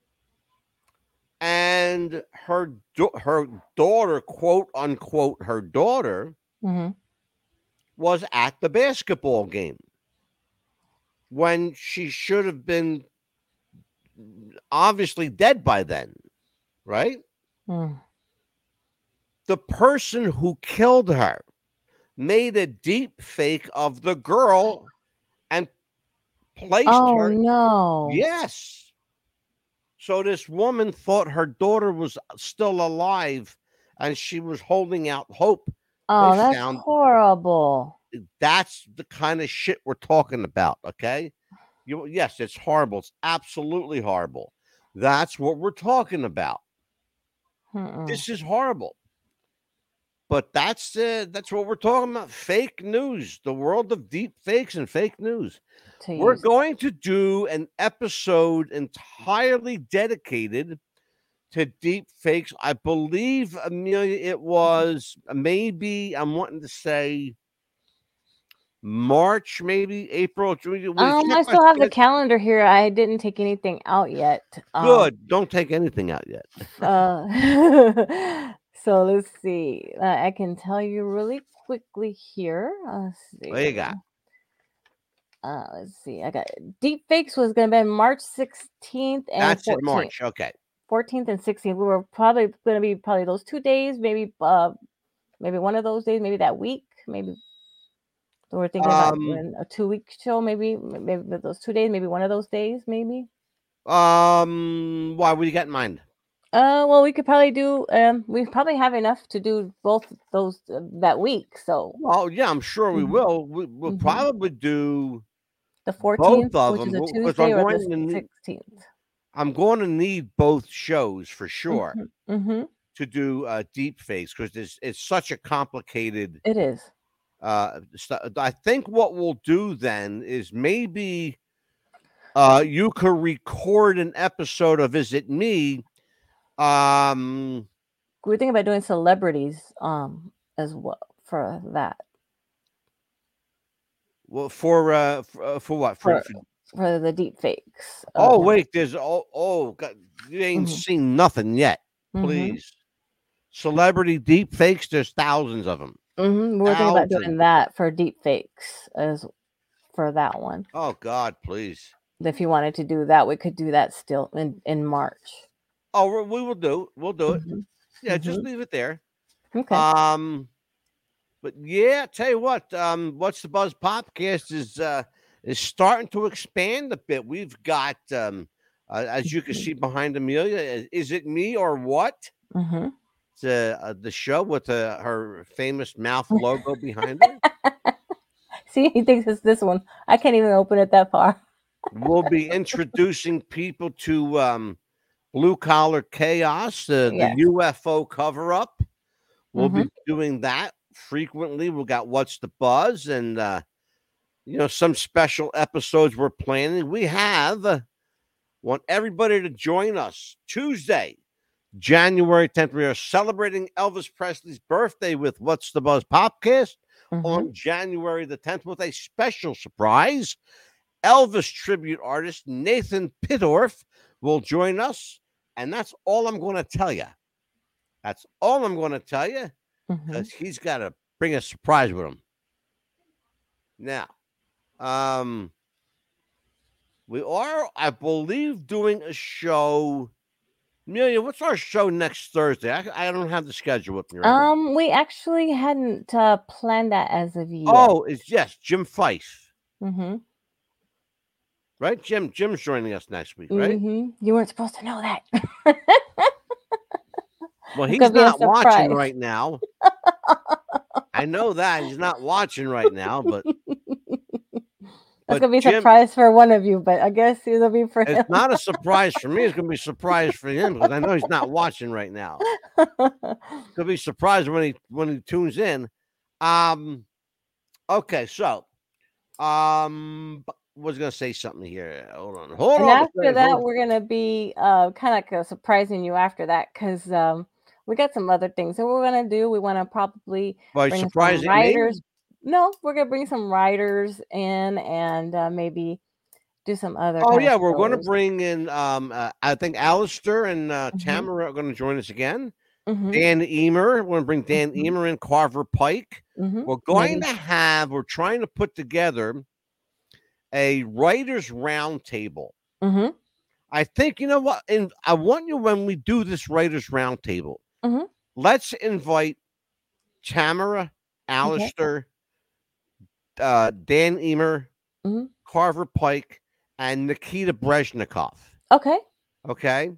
And her da- her daughter, quote unquote, her daughter
Mhm.
was at the basketball game when she should have been obviously dead by then, right?
Mm.
The person who killed her made a deep fake of the girl and placed
Oh
her.
no.
Yes. So this woman thought her daughter was still alive and she was holding out hope.
Oh,
They
that's
found
horrible.
that's the kind of shit we're talking about. Okay. You, yes, it's horrible. It's absolutely horrible. That's what we're talking about.
Mm-mm.
This is horrible. But that's uh, that's what we're talking about. Fake news, the world of deep fakes and fake news.
To
We're
use.
going to do an episode entirely dedicated to deep fakes. I believe, Amelia, it was maybe, I'm wanting to say March, maybe April. Will you
Um,
check
I
my
still have the
schedule?
calendar here. I didn't take anything out yet. Um,
Good. Don't take anything out yet.
uh, so let's see. Uh, I can tell you really quickly here. Uh, let's see.
What you got?
Uh, let's see. I got deep fakes was going to be March sixteenth and
That's in
fourteenth.
March. Okay.
fourteenth and sixteenth. We were probably going to be probably those two days, maybe uh, maybe one of those days, maybe that week, maybe. So we're thinking about
Um,
doing a two week show, maybe maybe those two days, maybe one of those days, maybe.
Um, why? What do you got in mind?
Uh, well, we could probably do. Um, we probably have enough to do both those uh, that week. So
Well, yeah, I'm sure we
Mhm.
will. We, we'll
Mhm.
probably do
the
both
fourteenth,
of
which
them
is a
because
Tuesday,
I'm
or
going to
the
need.
sixteenth.
I'm going to need both shows for sure
Mm-hmm.
to do uh, deep fakes because it's it's such a complicated.
It is.
Uh, stu- I think what we'll do then is maybe uh, you could record an episode of Is It Me? Um,
We're thinking about doing celebrities um as well for that.
well, for uh, for, uh, for what? For,
For
for
for the deep fakes. of
oh
him.
wait, there's oh oh God, you ain't
Mhm.
seen nothing yet.
Mhm.
Please, celebrity deep fakes. There's thousands of them.
Mhm. We're thinking about doing
Thousands.
that for deep fakes as for that one.
Oh God, please.
If you wanted to do that, we could do that still in in March.
Oh, we we will do. We'll do it.
Mhm.
Yeah, just
Mhm.
leave it there.
Okay.
Um, but yeah, tell you what. Um, What's the Buzz podcast is uh is starting to expand a bit. We've got um, uh, as you can see behind Amelia. Is, is it me or what?
Mm-hmm.
It's uh, uh, the show with uh, her famous mouth logo behind her.
See, he thinks it's this one. I can't even open it that far.
We'll be introducing people to um, Blue Collar Chaos, uh,
Yes.
the U F O cover up. We'll
Mhm.
be doing that frequently. We've got What's the Buzz and, uh, you know, some special episodes we're planning. We have, uh, want everybody to join us Tuesday, January tenth. We are celebrating Elvis Presley's birthday with What's the Buzz Popcast
Mhm.
on January the tenth with a special surprise. Elvis tribute artist Nathan Pittorf will join us, and that's all I'm going to tell you. That's all I'm going to tell you, because
Mm-hmm.
he's got to bring a surprise with him. Now, um, we are, I believe, doing a show. Amelia, what's our show next Thursday? I, I don't have the schedule with me right now.
Um, we actually hadn't uh, planned that as of yet.
Oh, it's yes, Jim Fife,
Mm-hmm.
right? Jim, Jim's joining us next week, right?
Mm-hmm. You weren't supposed to know that.
Well,
It's
he's
gonna be a
not watching
surprise.
right now. I know that he's not watching right now, but
That's
but
gonna be a
Jim,
surprise for one of you, but I guess it'll be for him.
it's not a surprise for me. It's going to be a surprise for him because I know he's not watching right now. Could be surprised when he when he tunes in. Um, okay, so um, was going to say something here. Hold on, hold
And
on.
after that, we're gonna be uh kind of like uh, surprising you after that because um we got some other things that we're gonna do. We want to probably
By
bring some
surprising me?
writers. No, we're gonna bring some writers in and uh, maybe do some other.
Oh
kind
yeah,
of
we're going to
shows.
bring in. Um, uh, I think Alistair and uh,
Mhm.
Tamara are going to join us again.
Mhm.
Dan Emer, we're going to bring Dan
Mhm.
Emer in. Carver Pike.
Mhm.
We're going
Maybe.
to have. We're trying to put together a writers' roundtable.
Mhm.
I think you know what, and I want you when we do this writers' roundtable.
Mhm.
Let's invite Tamara, Alistair, uh, Dan Emer,
Mhm.
Carver Pike, and Nikita Brezhnikov.
Okay.
Okay.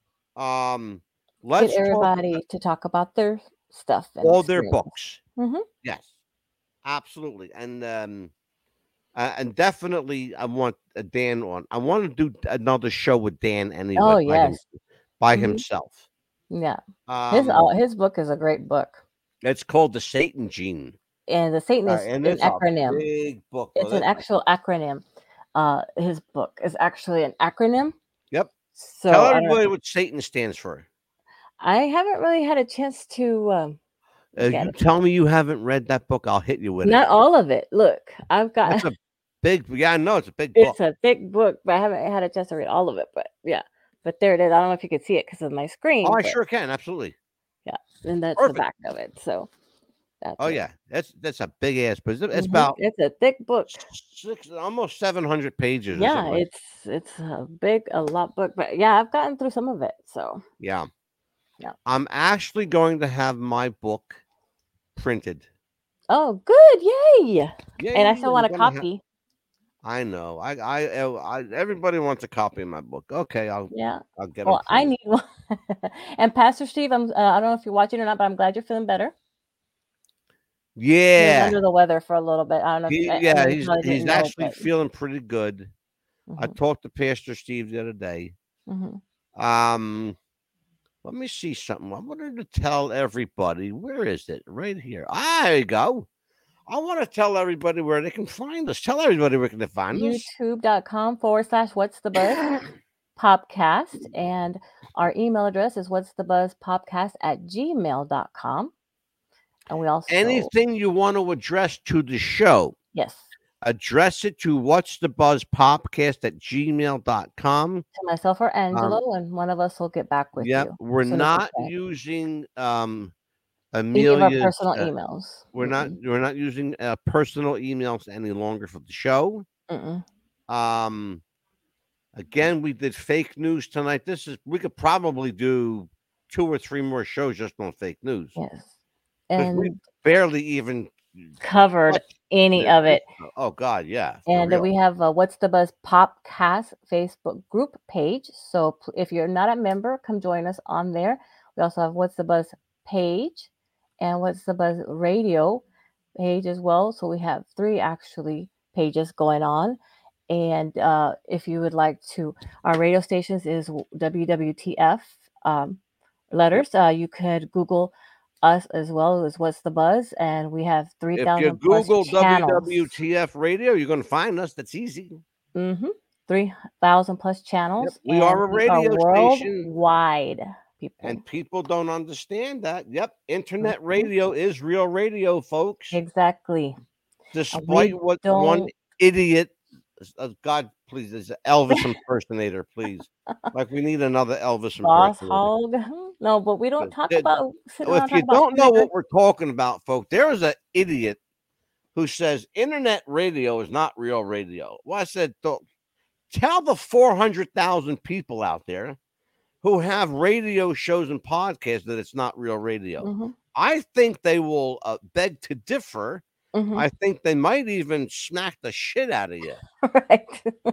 Um,
Get
let's talk
everybody to talk about their stuff and
all their
experience.
books.
Mhm.
Yes, absolutely, and um, uh, and definitely, I want uh, Dan on. I want to do another show with Dan anyway.
Oh
by, him,
yes.
by
Mhm.
himself.
Yeah. His
Um,
uh, his book is a great book,
it's called The Satan Gene,
and the Satan
uh,
is
and
an
it's a
acronym.
big book.
It's
brother.
an actual acronym. Uh, his book is actually an acronym.
Yep.
So
Tell
I don't know.
everybody what Satan stands for.
I haven't really had a chance to um,
Uh,
get
you
it.
tell me you haven't read that book, I'll hit you with
Not
it.
all of it. Look, I've got.
That's a big. Yeah, I know it's a big book.
It's a thick book, but I haven't had a chance to read all of it. But yeah, but there it is. I don't know if you could see it because of my screen.
Oh, I
but
sure can. Absolutely.
yeah, and that's
Perfect.
the back of it. So that's
Oh
it.
yeah, that's that's a big ass. But it's, it's
Mhm.
about
It's a thick book.
six, almost seven hundred pages. Or
Yeah,
something like
it's it's a big, a lot book. But yeah, I've gotten through some of it. So
Yeah.
yeah.
I'm actually going to have my book printed.
Oh, good! Yay!
Yeah,
And I still want a
I'm gonna ha-
copy.
I know. I, I, I, everybody wants a copy of my book. Okay, I'll,
Yeah.
I'll get
Well,
them.
I need one. And Pastor Steve, I'm. Uh, I don't know if you're watching or not, but I'm glad you're feeling better. He was
Yeah,
under the weather for a little bit. I don't know if
he,
I, I
yeah,
know you
he's
probably
he's
didn't know,
actually
but
feeling pretty good. I
Mhm.
talked to Pastor Steve the other day.
Mhm.
Um, let me see something. I wanted to tell everybody. Where is it? Right here. Ah, there you go. I want to tell everybody where they can find us. Tell everybody where they can find us.
YouTube.com forward slash What's the Buzz Popcast. And our email address is What's the Buzz Popcast at gmail dot com. And we also.
Anything you want to address to the show,
Yes.
address it to What's the Buzz Popcast at gmail dot com.
To myself or Angelo,
Um,
and one of us will get back with
Yep,
you.
we're
as soon as we
not
can.
using um
Any of our
Amelia's.
personal
uh,
emails.
we're not.
Mm-mm.
We're not using uh, personal emails any longer for the show.
Mm-mm.
Um, again, we did fake news tonight. This is we could probably do two or three more shows just on fake news.
Yes.
Because we
And
barely even
covered
touched
any
the-
of it.
Oh God, yeah. for
And uh,
real.
we have a What's the Buzz Popcast Facebook group page. So pl- if you're not a member, come join us on there. We also have What's the Buzz page and What's the Buzz radio page as well. So we have three actually pages going on. And uh, if you would like to, our radio stations is W W T F um, letters. Uh, you could Google us as well as What's the Buzz, and we have three
If you
thousand plus
Google
channels.
W W T F radio, you're going to find us. That's easy.
Mm-hmm. three thousand plus channels.
Yep, we are a
and
radio station.
worldwide, people.
And people don't understand that. Yep, internet radio is real radio, folks.
Exactly. And we
Despite what one
don't.
idiot uh, God, please, is an Elvis impersonator, please. Like we need another Elvis
Boss
impersonator.
hog. No, but we don't talk
Did-
about sit around
If
and
you
talk about
don't know
Twitter.
what we're talking about, folks, there is an idiot who says internet radio is not real radio. Well, I said, "Don't- tell the four hundred thousand people out there who have radio shows and podcasts that it's not real radio.
Mhm,
I think they will uh, beg to differ.
mhm.
I think they might even smack the shit out of you.
Right.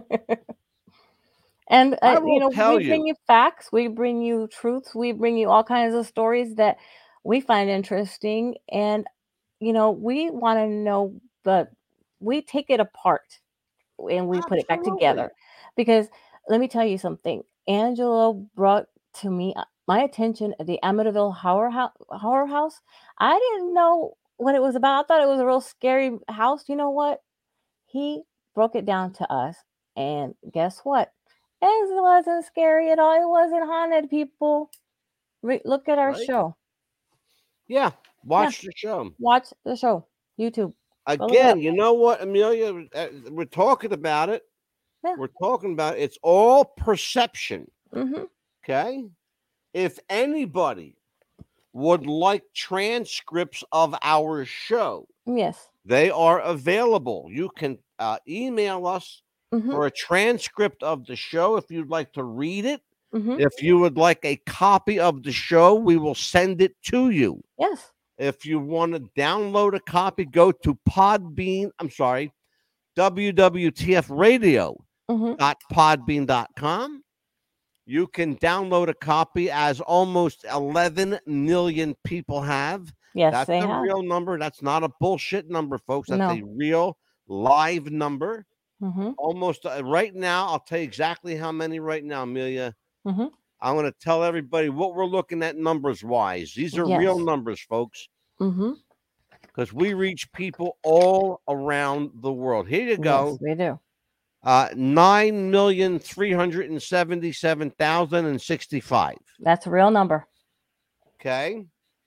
And
I
uh,
will
you know,
tell
we bring
you.
you facts, we bring you truths, we bring you all kinds of stories that we find interesting, and you know, we want to know, but we take it apart and we put it back
Absolutely.
together. Because let me tell you something. Angelo brought to me uh, my attention at the Amityville horror house, horror house. I didn't know what it was about. I thought it was a real scary house. You know what? He broke it down to us, and guess what? It wasn't scary at all. It wasn't haunted, people. Re- look at our
Right?
show.
Yeah, watch the show.
Watch the show. YouTube. Go look it
Again,
up.
you know what, Amelia? Uh, We're talking about it.
Yeah.
We're talking about it. It's all perception.
Mm-hmm.
Okay. If anybody would like transcripts of our show,
Yes.
they are available. You can uh, email us
Mhm.
for a transcript of the show if you'd like to read it.
Mhm.
If you would like a copy of the show, we will send it to you.
Yes.
If you want to download a copy, go to Podbean. I'm sorry, W W T F radio
Mhm.
dot podbean dot com. You can download a copy, as almost eleven million people have.
Yes,
That's
they
a
have.
real number. That's not a bullshit number, folks. That's
No.
a real live number.
Mhm.
Almost uh, right now, I'll tell you exactly how many right now, Amelia.
Mhm.
I'm going to tell everybody what we're looking at numbers wise. These are real
Yes.
numbers, folks,
Mhm.
because we reach people all around the world. Here you go.
Yes, we do.
Uh, nine million three hundred and seventy-seven thousand and sixty-five.
That's a real number.
Okay.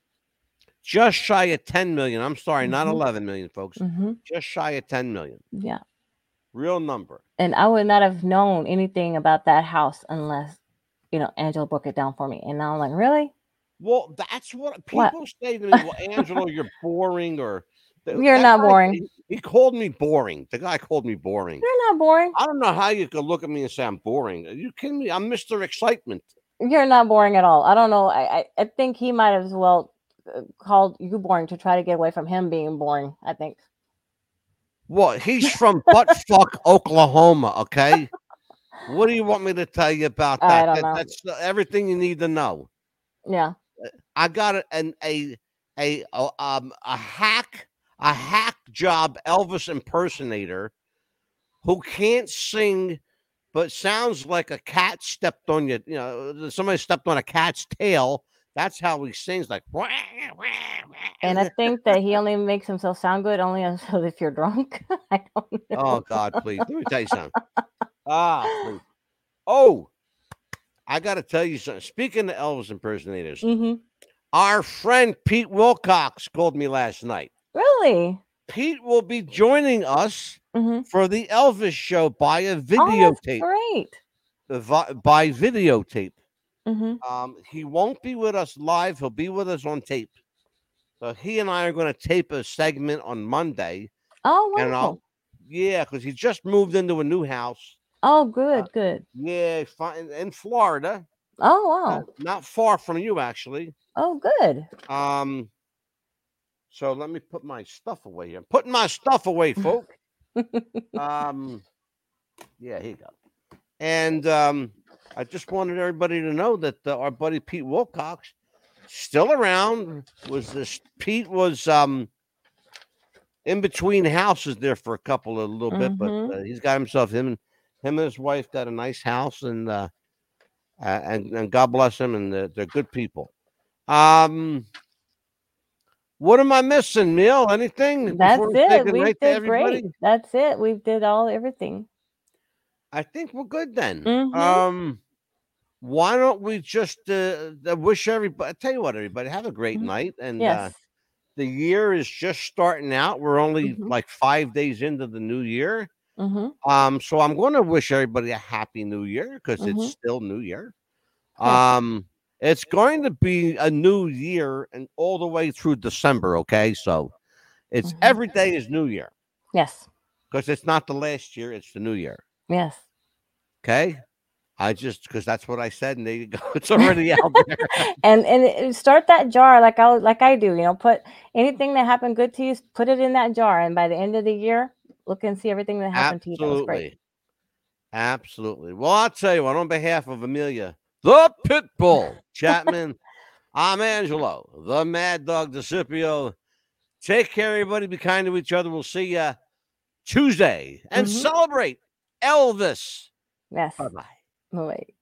Just shy of ten million. I'm sorry, not
Mhm.
eleven million, folks.
Mhm.
Just shy of ten million.
Yeah.
Real number.
And I would not have known anything about that house unless, you know, Angela broke it down for me. And now I'm like, really?
Well, that's what
What?
people say to me. Well, Angelo, you're boring, or th-
You're
that
not
guy-
boring.
He, he called me boring. The guy called me boring.
You're not boring.
I don't know how you could look at me and say I'm boring. Are you kidding me? I'm Mister Excitement.
You're not boring at all. I don't know. I I, I think he might as well uh, called you boring to try to get away from him being boring. I think.
Well, he's from buttfuck Oklahoma. Okay. What do you want me to tell you about
I
that?
don't
That-
know.
That's uh, everything you need to know.
Yeah.
I got a- an a a a, um a hack a hack job Elvis impersonator who can't sing, but sounds like a cat stepped on you. You know, somebody stepped on a cat's tail. That's how he sings, like. "Wah, wah, wah."
And I think that he only makes himself sound good only until if you're drunk. I don't know.
Oh God, please. Let me tell you something. Ah, please. Oh, I got to tell you something. Speaking of Elvis impersonators,
Mhm.
our friend Pete Wilcox called me last night.
Really?
Pete will be joining us
Mhm.
for the Elvis show by a
Oh, that's
videotape.
great.
The vi- by videotape.
Mhm.
Um, he won't be with us live. He'll be with us on tape. So he and I are going to tape a segment on Monday.
Oh,
And I'll,
wonderful.
yeah, because he just moved into a new house.
Oh, good, good.
Yeah, fi- in, in Florida,
Oh,
uh,
wow.
not far from you, actually.
Oh, good.
Um, so let me put my stuff away here. I'm putting my stuff away, folks. um, yeah, here you go. And um, I just wanted everybody to know that uh, our buddy Pete Wilcox still around. Was this Pete was um in between houses there for a couple of a little bit, but
Mhm.
uh, he's got himself him and him and his wife got a nice house, and uh, uh, and and God bless them, and they're, they're good people. Um, what am I missing, Neil? Anything?
That's
before we say
it. We
goodnight to
did
everybody?
great. That's it. We did all everything.
I think we're good then.
Mhm.
Um, why don't we just uh, uh, wish everybody? I tell you what, everybody, have a great
Mhm.
night. And uh,
Yes.
the year is just starting out. We're only
Mhm.
like five days into the new year.
Mm-hmm.
Um, so I'm going to wish everybody a happy New Year because
Mm-hmm.
it's still New Year.
Yeah.
Um, it's going to be a new year and all the way through December. Okay, so it's
Mm-hmm.
every day is New Year
Yes.
because it's not the last year; it's the New Year.
Yes.
Okay, I just because that's what I said, and there you go. It's already out there.
and and it- start that jar like I like I do. You know, put anything that happened good to you, put it in that jar, and by the end of the year, look and see everything that happened to you. That was great.
Absolutely. Absolutely. Well, I'll tell you what, on behalf of Amelia, the Pitbull Chapman, I'm Angelo, the Mad Dog DeCipio. Take care, everybody. Be kind to each other. We'll see you Tuesday and
Mhm.
celebrate Elvis.
Yes.
Bye-bye.
Bye.